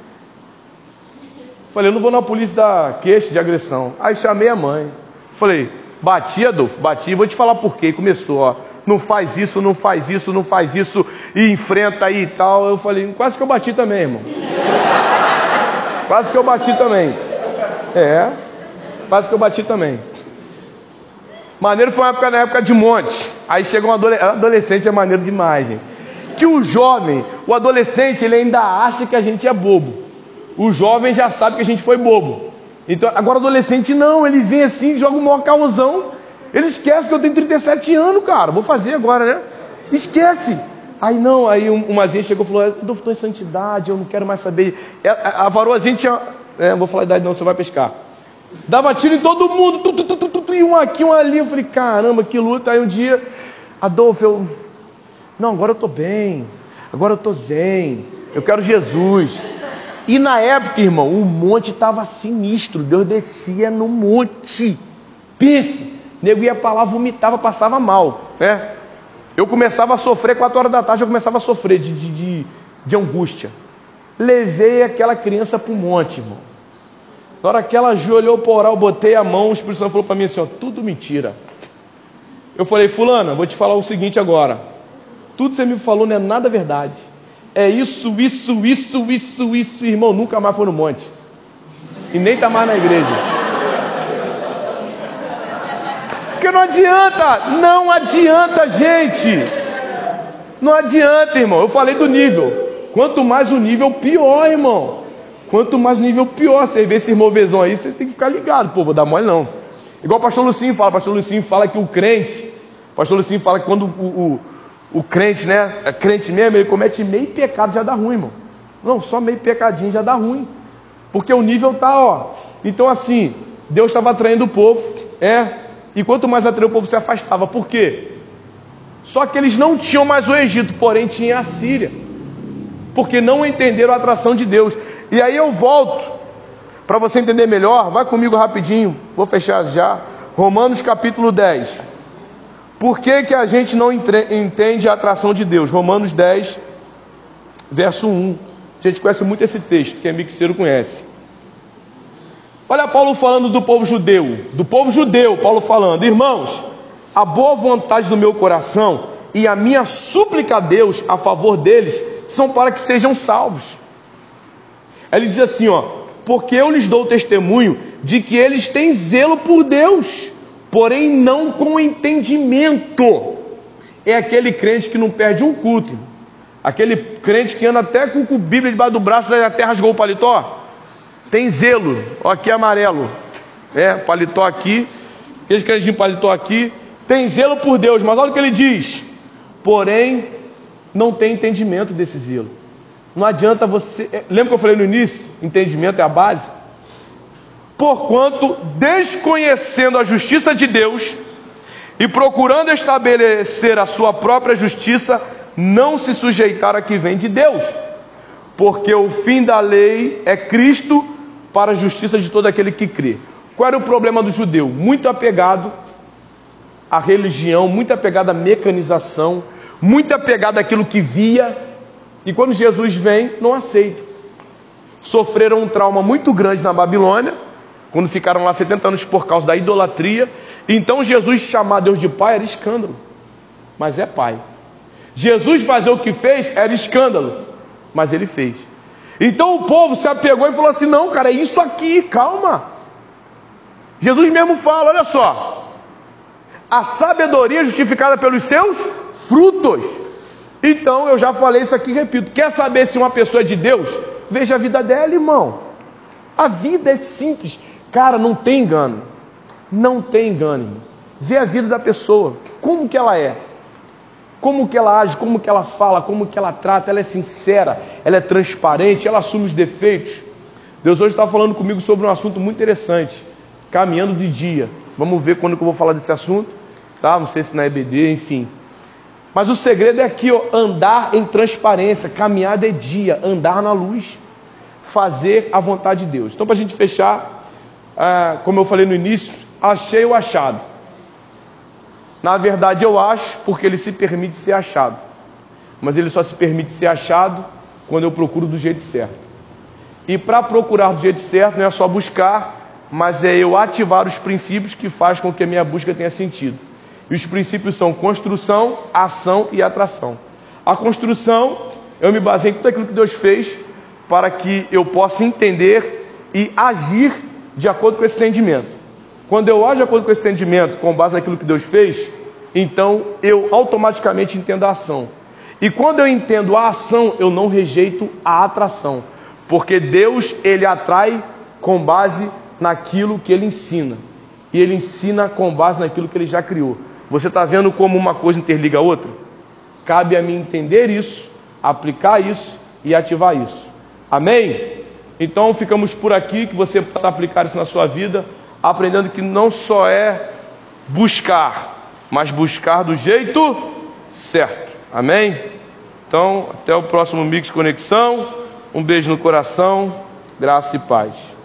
falei, eu não vou na polícia dar queixa de agressão. Aí chamei a mãe, falei, bati, Adolfo, bati, vou te falar por quê. E começou, ó, não faz isso, não faz isso, não faz isso, e enfrenta aí e tal. Eu falei, quase que eu bati também, irmão. Quase que eu bati também. É, quase que eu bati também. Maneiro foi uma época, na época de monte. Aí chegou um adolescente, adolescente é maneiro demais, gente. Que o jovem, o adolescente, ele ainda acha que a gente é bobo. O jovem já sabe que a gente foi bobo. Então, agora o adolescente não, ele vem assim, joga o maior causão. Ele esquece que eu tenho trinta e sete anos, cara. Vou fazer agora, né? Esquece. Aí não, aí uma zinha chegou e falou, eu estou em santidade, eu não quero mais saber. A, a varoazinha tinha, é, não vou falar a idade não, você vai pescar. Dava tiro em todo mundo, tu, tu, tu, tu, tu, e um aqui, um ali. Eu falei, caramba, que luta. Aí um dia, Adolfo, eu... Não, agora eu estou bem. Agora eu estou zen. Eu quero Jesus. E na época, irmão, o monte estava sinistro. Deus descia no monte. Pense, nego ia para lá, vomitava, passava mal, né? Eu começava a sofrer, quatro horas da tarde eu começava a sofrer de, de, de, de angústia. Levei aquela criança para o monte, irmão. Na hora que ela ajoelhou para orar, eu botei a mão, o Espírito Santo falou para mim assim, ó, tudo mentira. Eu falei, fulana, vou te falar o seguinte agora. Tudo que você me falou não é nada verdade. É isso, isso, isso, isso, isso, irmão, nunca mais foi no monte. E nem tá mais na igreja. Porque não adianta, não adianta, gente. Não adianta, irmão. Eu falei do nível. Quanto mais o nível, pior, irmão. Quanto mais o nível, pior. Você vê esse irmão Vezão aí, você tem que ficar ligado. Pô, vou dar mole não. Igual o pastor Lucinho fala. O pastor Lucinho fala que o crente, o pastor Lucinho fala que quando o, o, o crente, né, é crente mesmo, ele comete meio pecado, já dá ruim, irmão. Não, só meio pecadinho já dá ruim. Porque o nível tá, ó. Então assim, Deus estava atraindo o povo, é. E quanto mais atraiu o povo se afastava. Por quê? Só que eles não tinham mais o Egito, porém tinha a Síria. Porque não entenderam a atração de Deus. E aí eu volto, para você entender melhor, vai comigo rapidinho, vou fechar já. Romanos capítulo dez. Por que que a gente não entende a atração de Deus? Romanos dez, verso um. A gente conhece muito esse texto, quem é mixeiro conhece. Olha Paulo falando do povo judeu, do povo judeu, Paulo falando, irmãos, a boa vontade do meu coração e a minha súplica a Deus a favor deles são para que sejam salvos. Ele diz assim, ó, porque eu lhes dou testemunho de que eles têm zelo por Deus, porém não com entendimento. É aquele crente que não perde um culto, aquele crente que anda até com a Bíblia debaixo do braço e até rasgou o paletó. Tem zelo, ó, aqui amarelo, é, paletó aqui, aquele crente de paletó aqui, tem zelo por Deus, mas olha o que ele diz, porém não tem entendimento desse zelo. Não adianta você, lembra que eu falei no início, entendimento é a base? porquanto, desconhecendo a justiça de Deus e procurando estabelecer a sua própria justiça, não se sujeitaram a que vem de Deus, porque o fim da lei é Cristo para a justiça de todo aquele que crê. Qual era o problema do judeu? Muito apegado à religião, muito apegado à mecanização, muito apegado àquilo que via, e quando Jesus vem, não aceita. Sofreram um trauma muito grande na Babilônia, quando ficaram lá setenta anos por causa da idolatria. Então Jesus chamar Deus de pai era escândalo, mas é pai. Jesus fazer o que fez era escândalo, mas ele fez. Então o povo se apegou e falou assim: não, cara, é isso aqui, calma. Jesus mesmo fala, olha só, a sabedoria é justificada pelos seus frutos. Então eu já falei isso aqui, repito, quer saber se uma pessoa é de Deus? Veja a vida dela, irmão. A vida é simples, cara, não tem engano, não tem engano, irmão. Vê a vida da pessoa, como que ela é, como que ela age, como que ela fala, como que ela trata, ela é sincera, ela é transparente, ela assume os defeitos. Deus hoje está falando comigo sobre um assunto muito interessante, caminhando de dia. Vamos ver quando que eu vou falar desse assunto, tá? Não sei se na E B D, enfim. Mas o segredo é aqui, ó, andar em transparência, caminhar de dia, andar na luz, fazer a vontade de Deus. Então, para a gente fechar, ah, como eu falei no início, achei o achado. Na verdade eu acho porque ele se permite ser achado, mas ele só se permite ser achado quando eu procuro do jeito certo. E para procurar do jeito certo não é só buscar, mas é eu ativar os princípios que faz com que a minha busca tenha sentido. E os princípios são construção, ação e atração. A construção, eu me baseio em tudo aquilo que Deus fez para que eu possa entender e agir de acordo com esse entendimento. Quando eu ajo de acordo com esse entendimento, com base naquilo que Deus fez, então eu automaticamente entendo a ação. E quando eu entendo a ação, eu não rejeito a atração. Porque Deus, ele atrai com base naquilo que ele ensina. E ele ensina com base naquilo que ele já criou. Você está vendo como uma coisa interliga a outra? Cabe a mim entender isso, aplicar isso e ativar isso. Amém? Então ficamos por aqui, que você possa aplicar isso na sua vida, aprendendo que não só é buscar, mas buscar do jeito certo. Amém? Então, até o próximo Mix Conexão. Um beijo no coração, graça e paz.